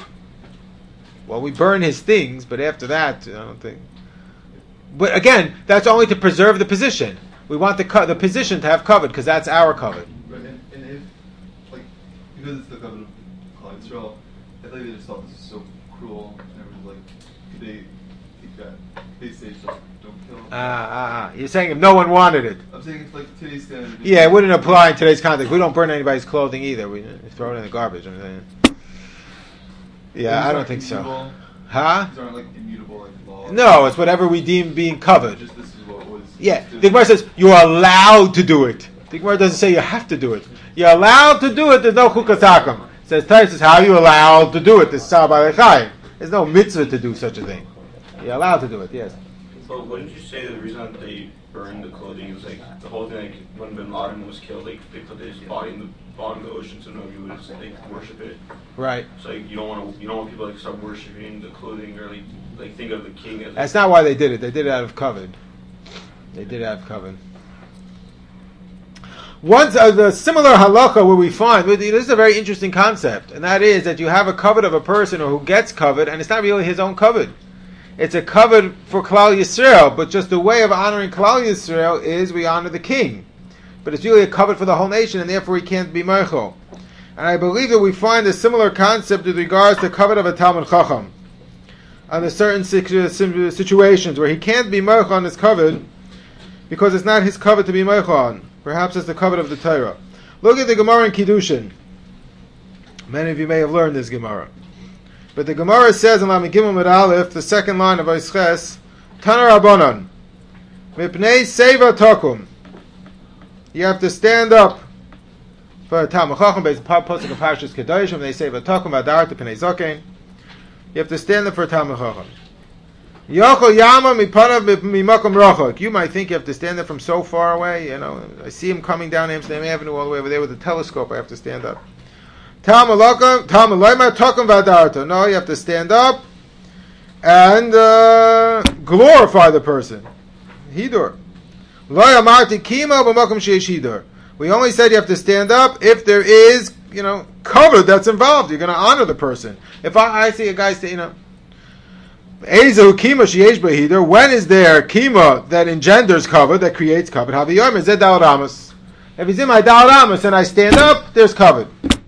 Well, we burn his things, but after that, I don't think. But again, that's only to preserve the position. We want the position to have covet because that's our covet. Right, and if, because it's the covet of Klal Yisrael, I think they just thought this is so cruel, and everyone's could they think that they say just don't kill him? You're saying if no one wanted it. I'm saying it's today's standard. Yeah, it wouldn't apply in today's context. We don't burn anybody's clothing either. We throw it in the garbage. I'm saying. Yeah, I don't think so. Huh? These aren't immutable laws. No, it's whatever we deem being covered. Just this is what was. Yeah, the Gemara says you're allowed to do it. The Gemara doesn't say you have to do it. You're allowed to do it. There's no chukas. It says Taisus, how are you allowed to do it? This is Tzar. There's no mitzvah to do such a thing. You're allowed to do it. Yes. But wouldn't you say the reason that they burned the clothing was the whole thing? When Bin Laden was killed, they put his body in the bottom of the ocean so nobody would worship it. Right. So you don't want people to start worshiping the clothing or think of the king as. That's not why they did it. They did it out of covet. They did it out of covet. Once the similar halacha where we find this is a very interesting concept, and that is that you have a covet of a person or who gets covet, and it's not really his own covet. It's a covet for Klal Yisrael, but just the way of honoring Klal Yisrael is we honor the king. But it's really a covet for the whole nation, and therefore he can't be Meichel. And I believe that we find a similar concept with regards to covet of a Talmud Chacham. Under certain situations where he can't be Meichel on his covet, because it's not his covet to be Meichel on. Perhaps it's the covet of the Torah. Look at the Gemara in Kiddushin. Many of you may have learned this Gemara. But the Gemara says in Lamed Gimel Mid Aleph, the second line of Oisches, Tanar Rabbanon, Mipnei Seva Tokum. You have to stand up for a Talmud Chacham, based upon Pasuk of Parshas Kedoshim, they say V'tokum V'adar to Pnei Zokein. You have to stand up for a Talmud Chacham. Yochel Yama Mipanav Mimakom Rachok. You might think you have to stand up from so far away. I see him coming down Amsterdam Avenue all the way over there with a telescope. I have to stand up. No, you have to stand up and glorify the person. Hidur. We only said you have to stand up if there is, cover that's involved. You're going to honor the person. If I see a guy say, when is there kima that engenders cover, that creates cover? If he's in my Dal Ramas and I stand up, there's cover.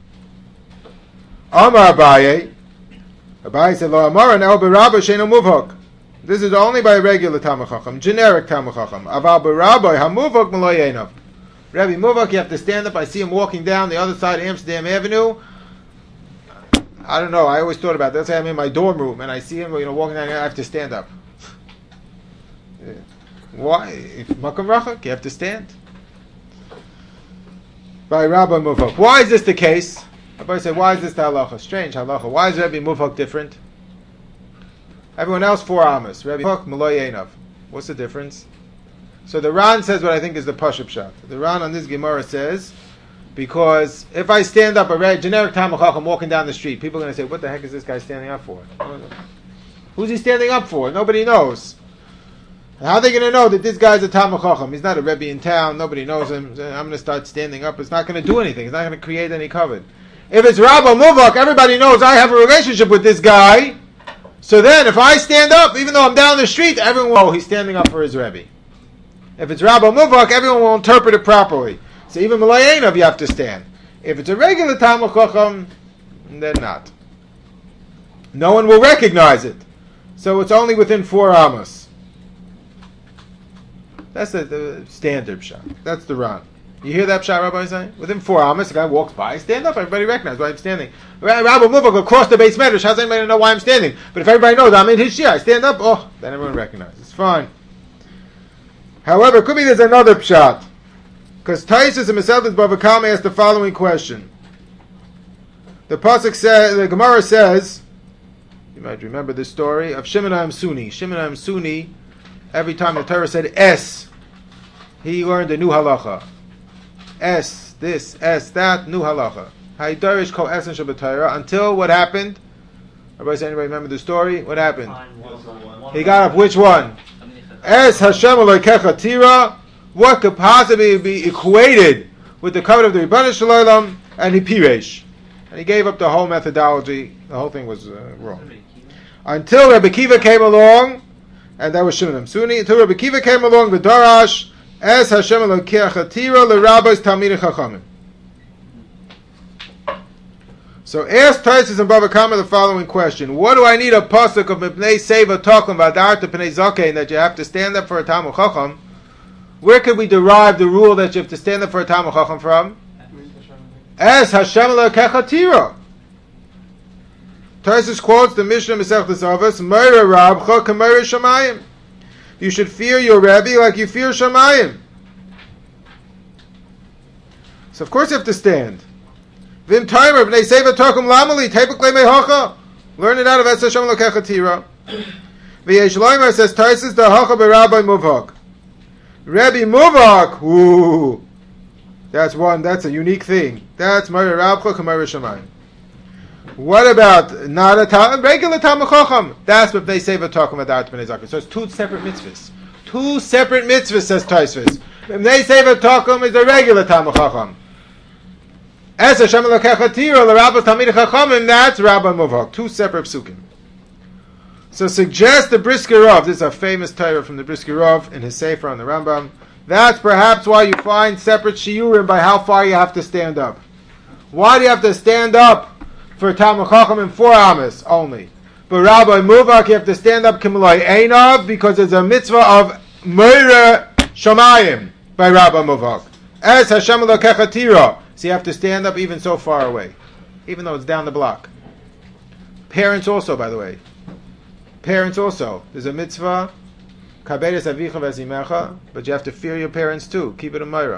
Amar Abaye. Abaye said, Lo Amar and El Berabba Sheino Muvhok. This is only by regular Talmud Chacham, generic Talmud Chacham. Aval Berabba Hamuvhok Maloyenov. Rabbi Muvhok, you have to stand up. I see him walking down the other side of Amsterdam Avenue. I don't know. I always thought about that. Let's say I'm in my dorm room and I see him, walking down. I have to stand up. Why? Makam Rachak, you have to stand. By Rabbi Muvhok. Why is this the case? Everybody say, why is this the halacha? Strange halacha. Why is Rabbi Muvhok different? Everyone else 4 amas. Rabbi Muvhok Malay Einav. What's the difference? So the Ran says what I think is the Pashup shot. The Ran on this Gemara says, because if I stand up a generic Talmud Chacham walking down the street, people are going to say, what the heck is this guy standing up for? Who's he standing up for? Nobody knows. How are they going to know that this guy's a Talmid Chacham? He's not a Rebbe in town. Nobody knows him. I'm going to start standing up. It's not going to do anything. It's not going to create any covet. If it's Rabbi Muvak, everybody knows I have a relationship with this guy. So then, if I stand up, even though I'm down the street, everyone will, he's standing up for his Rebbe. If it's Rabbi Muvak, everyone will interpret it properly. So even Malay Einov, you have to stand. If it's a regular Talmid Chacham, then not. No one will recognize it. So it's only within 4 amos. That's the standard pshat. That's the Ran. You hear that pshat, Rabbi saying? Within 4 amos, the guy walks by, stand up, everybody recognizes why I'm standing. Rabbi Muvak across the base medrash, how's anybody know why I'm standing? But if everybody knows I'm in his shia, I stand up, then everyone recognizes. It's fine. However, could be there's another pshat. Because Taisus and Meseltis Bava Kama asked the following question. The pasuk says, the Gemara says, you might remember this story of Shimon HaSuni. Shimon HaSuni, every time the Torah said S, he learned a new halacha. S, this, S, that, new halacha. Haidarish ko S and Shabbat Torah. Until what happened? Anybody remember the story? What happened? He got up which one? Es Hashem Elokecha Tira. What could possibly be equated with the covenant of the Rebbeinu Shalom? And he piresh. And he gave up the whole methodology. The whole thing was wrong. Until Rabbi Kiva came along, and that was Shimon HaSuni. Until Rabbi Kiva came along, the Darash, Es Hashem Elokecha Tira LeRabbis Talmidei Chachamim. So ask Taisus and Bava Kama the following question. What do I need a pasuk of Mipnei Seva Tokum V'Adarta Pnei Zakein that you have to stand up for a Talmid Chacham? Where could we derive the rule that you have to stand up for a Talmid Chacham from? Es Hashem Elokecha Tira. Taisus quotes the Mishnah Masechtas Avos, Meira Rabcha K'Meira Shamayim. You should fear your Rebbe like you fear Shamayim. So of course you have to stand. Vim Timer Bnei Seva Tokum Lamali Tepuk Lemehocha. Learn it out of Es Hashem Elokecha Tira. V'yesh Loimer says Taisus Dahacha B'Rabbi Muvak. Rebbe Muvak. Ooh, that's a unique thing. That's Meira Rabcha K'Meira Shamayim. What about not a regular Talmid Chacham? That's what they say. Talking about Bnei Zakir. So it's 2 separate mitzvahs. 2 separate mitzvahs, says Taisus. They say Talmid is a regular Talmid Chacham. Es Hashem Elokecha Tira LeRabbis Talmidei Chachamim. That's Rabbi Muvak. 2 separate psukim. So suggest the Brisker Rav. This is a famous Torah from the Brisker Rav in his Sefer on the Rambam. That's perhaps why you find separate shiurim by how far you have to stand up. Why do you have to stand up for Talmid Chacham in 4 amos only? But Rabbi Muvak, you have to stand up Kimlai Einav because there's a mitzvah of Meira Shamayim by Rabbi Muvak. Es Hashem Elokecha Tira. So you have to stand up even so far away, even though it's down the block. Parents also, by the way. Parents also. There's a mitzvah, Kabedes Avicha V'Zimecha, but you have to fear your parents too. Keep it a Meira.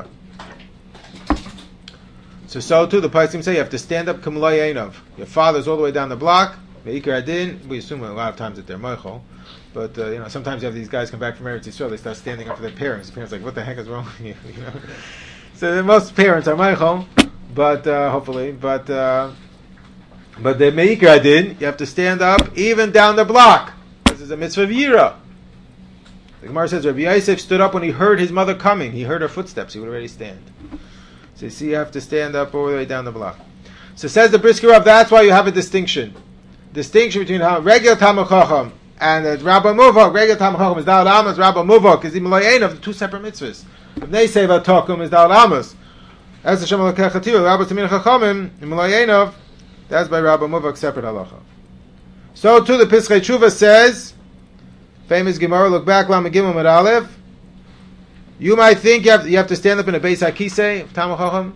So too, the Paisim say you have to stand up Kamlai Einov. Your father's all the way down the block. Meikar Adin. We assume a lot of times that they're Meichel, but sometimes you have these guys come back from Eretz Yisrael. They start standing up for their parents. The parents are like, what the heck is wrong with you? So most parents are Meichel, but hopefully, but the Meikar Adin, you have to stand up even down the block. This is a mitzvah of Yira. The Gemara says Rabbi Yosef stood up when he heard his mother coming. He heard her footsteps. He would already stand. So you see, you have to stand up all the way down the block. So says the Brisker Rav, that's why you have a distinction. Distinction between regular Talmid Chacham and Rabbi Muvak. Regular Talmid Chacham is Dal Amos, Rabbi Muvak is Imlay Einav, the 2 separate mitzvahs. Bnei Seva Tokum is Dal Amos. As Hashem Elokecha Tira, Rabbi Talmidei Chachamim, Imlay Einav, that's by Rabbi Muvak, separate halacha. So too, the Pischei Tshuva says, famous Gemara, look back, Lam Gimel Mid Aleph, you might think you have to stand up in a Beis HaKisei of Talmid Chacham,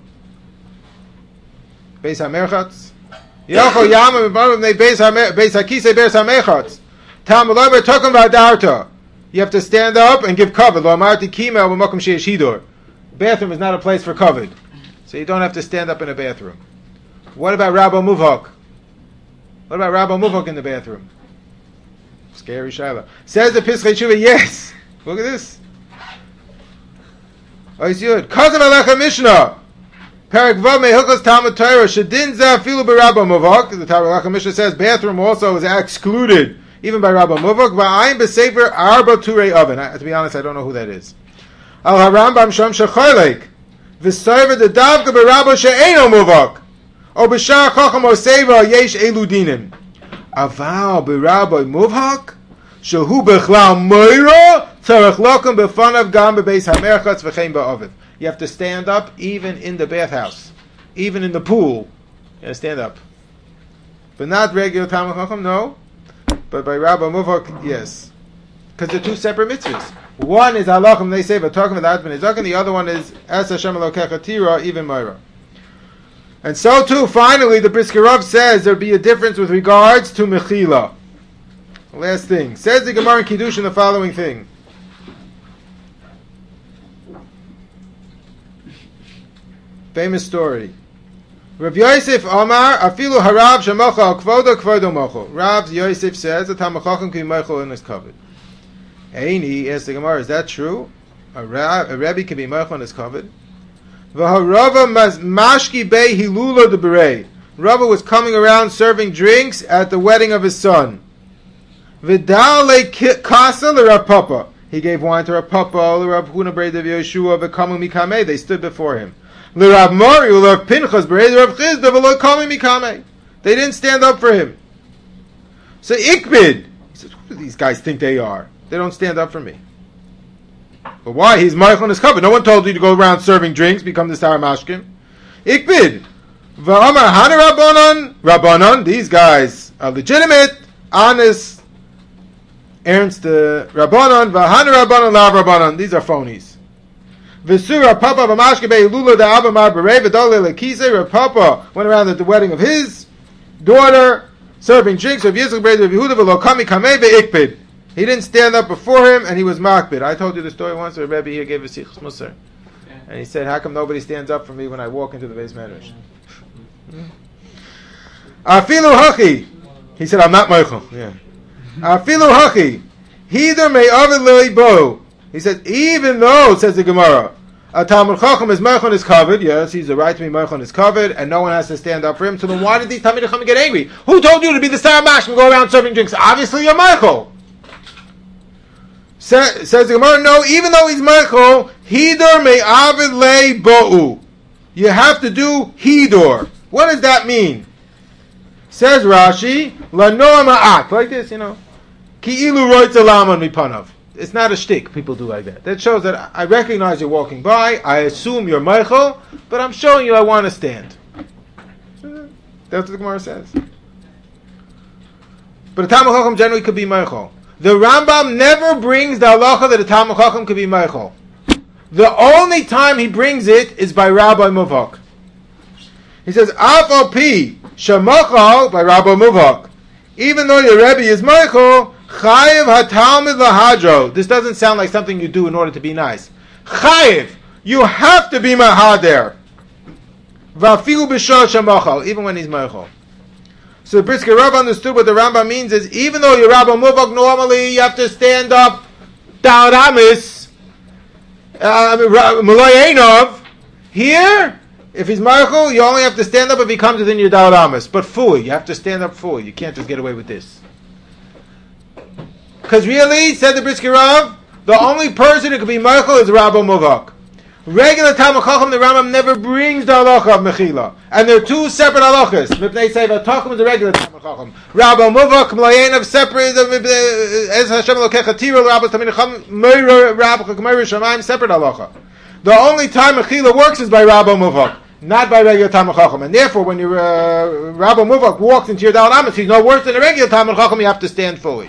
Beis HaMerchatz. Yochel Yama Mibarim Beis HaKisei Beis HaMerchatz. Talmid Loimer Tokum V'Adarta. You have to stand up and give cover. Lo Amarti Kimel B'Makom Sheyesh Hidor. Bathroom is not a place for covered, so you don't have to stand up in a bathroom. What about Rabbi Muvak? What about Rabbi Muvak in the bathroom? Scary Shaila. Says the Pischei Tshuva, yes. Look at this. Oisyud. Kazav Alecha Mishnah. Perak Vav Mehilchos Talmud Torah. Shedin Zeh Afilu B'Rabbi Muvak. The Torah Alecha Mishnah says bathroom also is excluded even by Rabba Muvak. Va'ayin b'sefer arba turei oven. To be honest, I don't know who that is. Al harambam sham shecholek v'sover the davka b'Rabba she'eno Muvak or b'shar chacham or seva yesh elu dinim. Aval b'Rabba Muvak shehu b'chlal moira tzarech lokum b'fanav gam b'beis hamerchatz v'chein ba'oviv. You have to stand up even in the bathhouse, even in the pool. You have to stand up. But not regular Talmud Chacham, no. But by Rabba Muvak, yes. Because they're two separate mitzvahs. One is halachim, they say, but talking about the Adban, the other one is Es Hashem Elokecha Tira, even Moira. And so too, finally, the Brisker Rav says there'll be a difference with regards to Mechila. Last thing. Says the Gemara in Kiddushin the following thing. Famous story. Rav Yosef Omar, afilu harav shemocha al kvodo kvodo mocho. Rav Yosef says that Talmud Chacham can be mochel in his covered. Eini asks the Gemara, is that true? A Rebbe can be mochel in his covered. V'harava mashki bei hilula de berei. Rava was coming around serving drinks at the wedding of his son. V'dal le kasa le Rav Papa. He gave wine to Rav Papa, le Rav Huna brei de Yeshua v'kamu mikameh. They stood before him. They didn't stand up for him. So Ikbid, he says, who do these guys think they are? They don't stand up for me. But why? He's Michael in his cover. No one told you to go around serving drinks, become the Star Mashkim. Ikbid, V'amar Hana Rabbanon, these guys are legitimate, honest, ernst Rabbanon, V'hana Rabbanon, Lav Rabbanon, these are phonies. V'sura Papa v'mashke be'ilula da'abamar b'rei v'dole lekise. Rav Papa went around at the wedding of his daughter, serving drinks. Rav Yitzchak b'rei Rav Yehuda v'lo kami kamei ve'ikpid. He didn't stand up before him, and he was makbid. I told you the story once. The Rebbe here gave a sichus musar, and he said, "How come nobody stands up for me when I walk into the Beis Medrash?" Afilu hachi. He said, "I'm not Michael." Yeah. Afilu hachi. Hither me'avid leibo. He said, even though, says the Gemara, a Talmud Chacham is Meichon is covered, yes, he's the right to be Meichon is covered, and no one has to stand up for him, so then why did these Talmud Chacham get angry? Who told you to be the Star Mash and go around serving drinks? Obviously you're Michael. Says the Gemara, no, even though he's Michael, Hidor me'avid lei bo'u. You have to do Hidor. What does that mean? Says Rashi, Lanoa ma'at, like this, Ki ilu roitz alamon mipanav. It's not a shtick. People do like that. That shows that I recognize you're walking by. I assume you're Michael, but I'm showing you I want to stand. That's what the Gemara says. But a Talmud Chacham generally could be Michael. The Rambam never brings the halacha that a Talmud Chacham could be Michael. The only time he brings it is by Rabbi Muvak. He says, Af al pi shemachal by Rabbi Muvak. Even though your Rebbe is Michael, Chayiv hatalmid lahadro. This doesn't sound like something you do in order to be nice. Chayiv, you have to be mahader. Vafilu b'shor shemachal, even when he's Michael. So the Brisker Rav understood what the Rambam means is, even though you're Rabbi Muvak, normally you have to stand up, down Amis, Malayanov. Here, if he's Michael, you only have to stand up if he comes within your Dal Amis. But fully, you have to stand up fully. You can't just get away with this. Because really, said the Brisker Rav, the only person who could be Michael is Rabbi Muvak. Regular Talmud Chacham, the Rambam never brings the halacha of Mechila. And they're two separate halachas. Mipnei Seva Tachum is the regular Talmud Chacham. Rabbi Muvak, Mlayenav, separate, Ez Hashem Elokecha Tira, Rabbi Tamid Chacham, Meir, Rabbi Meir Shamayim, separate halacha. The only time Mechila works is by Rabbi Muvak, not by regular Talmud Chacham. And therefore, when your Rabbi Muvak walks into your Dal Amis, he's no worse than a regular Talmud Chacham, you have to stand fully.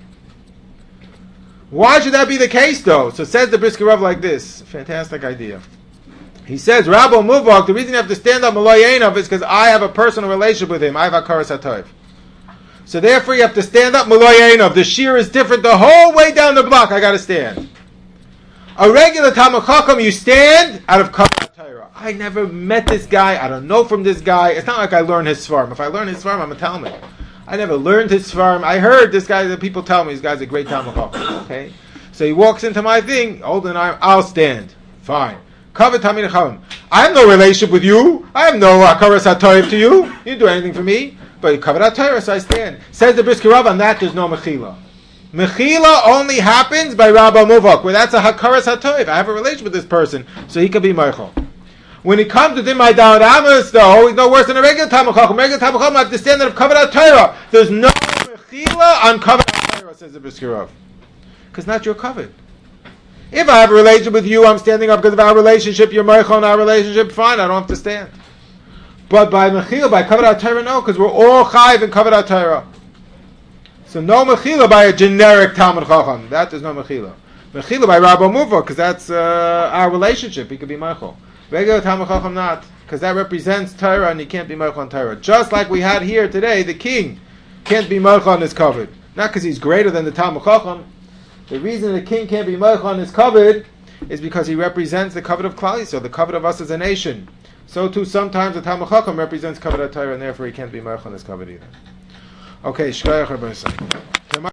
Why should that be the case, though? So says the Brisker Rav like this. Fantastic idea. He says, Rabbi Muvak, the reason you have to stand up Malayanov is because I have a personal relationship with him. I have a Karas HaTov. So therefore you have to stand up Malayanov. The shear is different the whole way down the block. I got to stand. A regular Talmud Chacham, you stand out of Karas HaTorah. I never met this guy. I don't know from this guy. It's not like I learn his Svarim. If I learn his Svarim, I'm a Talmud. I never learned his Svarim. I heard this guy, that people tell me this guy's a great Talmud Chacham. Okay? So he walks into my thing, hold an arm, I'll stand. Fine. Cover Tamid Chacham. I have no relationship with you. I have no Karas HaTorah to you. You didn't do anything for me. but Kavod HaTorah, so I stand. Says the Brisker Rav, on that there's no Mechila. Mechila only happens by Rabba Muvak, where that's a Hakaras HaToiv. I have a relation with this person, so he could be Meichel. When it comes to Dimai Dawud Amos, though, he's no worse than a regular Talmud Chacham. Regular Talmud Chacham have the standard of Kavod HaTorah. There's no Mechila on Kavod HaTorah, says the Brisker Rav. Because not your Kavod. If I have a relationship with you, I'm standing up because of our relationship, you're Meichel on our relationship, fine, I don't have to stand. But by Mechila, by Kavod HaTorah, no, because we're all Chayiv in Kavod HaTorah. So no Mechila by a generic Talmud Chacham. That is no Mechila. Mechila by Rabba Muvah, because that's our relationship. He could be Meichel. Regular Talmud Chacham not, because that represents Torah and he can't be Meichel on Torah. Just like we had here today, the king can't be Meichel on his covet. Not because he's greater than the Talmud Chacham. The reason the king can't be Meichel on his covet is because he represents the covet of Klal Yisrael, the covet of us as a nation. So too, sometimes the Talmud Chacham represents Kavod HaTorah, and therefore he can't be Meichel on his covet either. Okay, Shkoyach Rabbi Yisrael.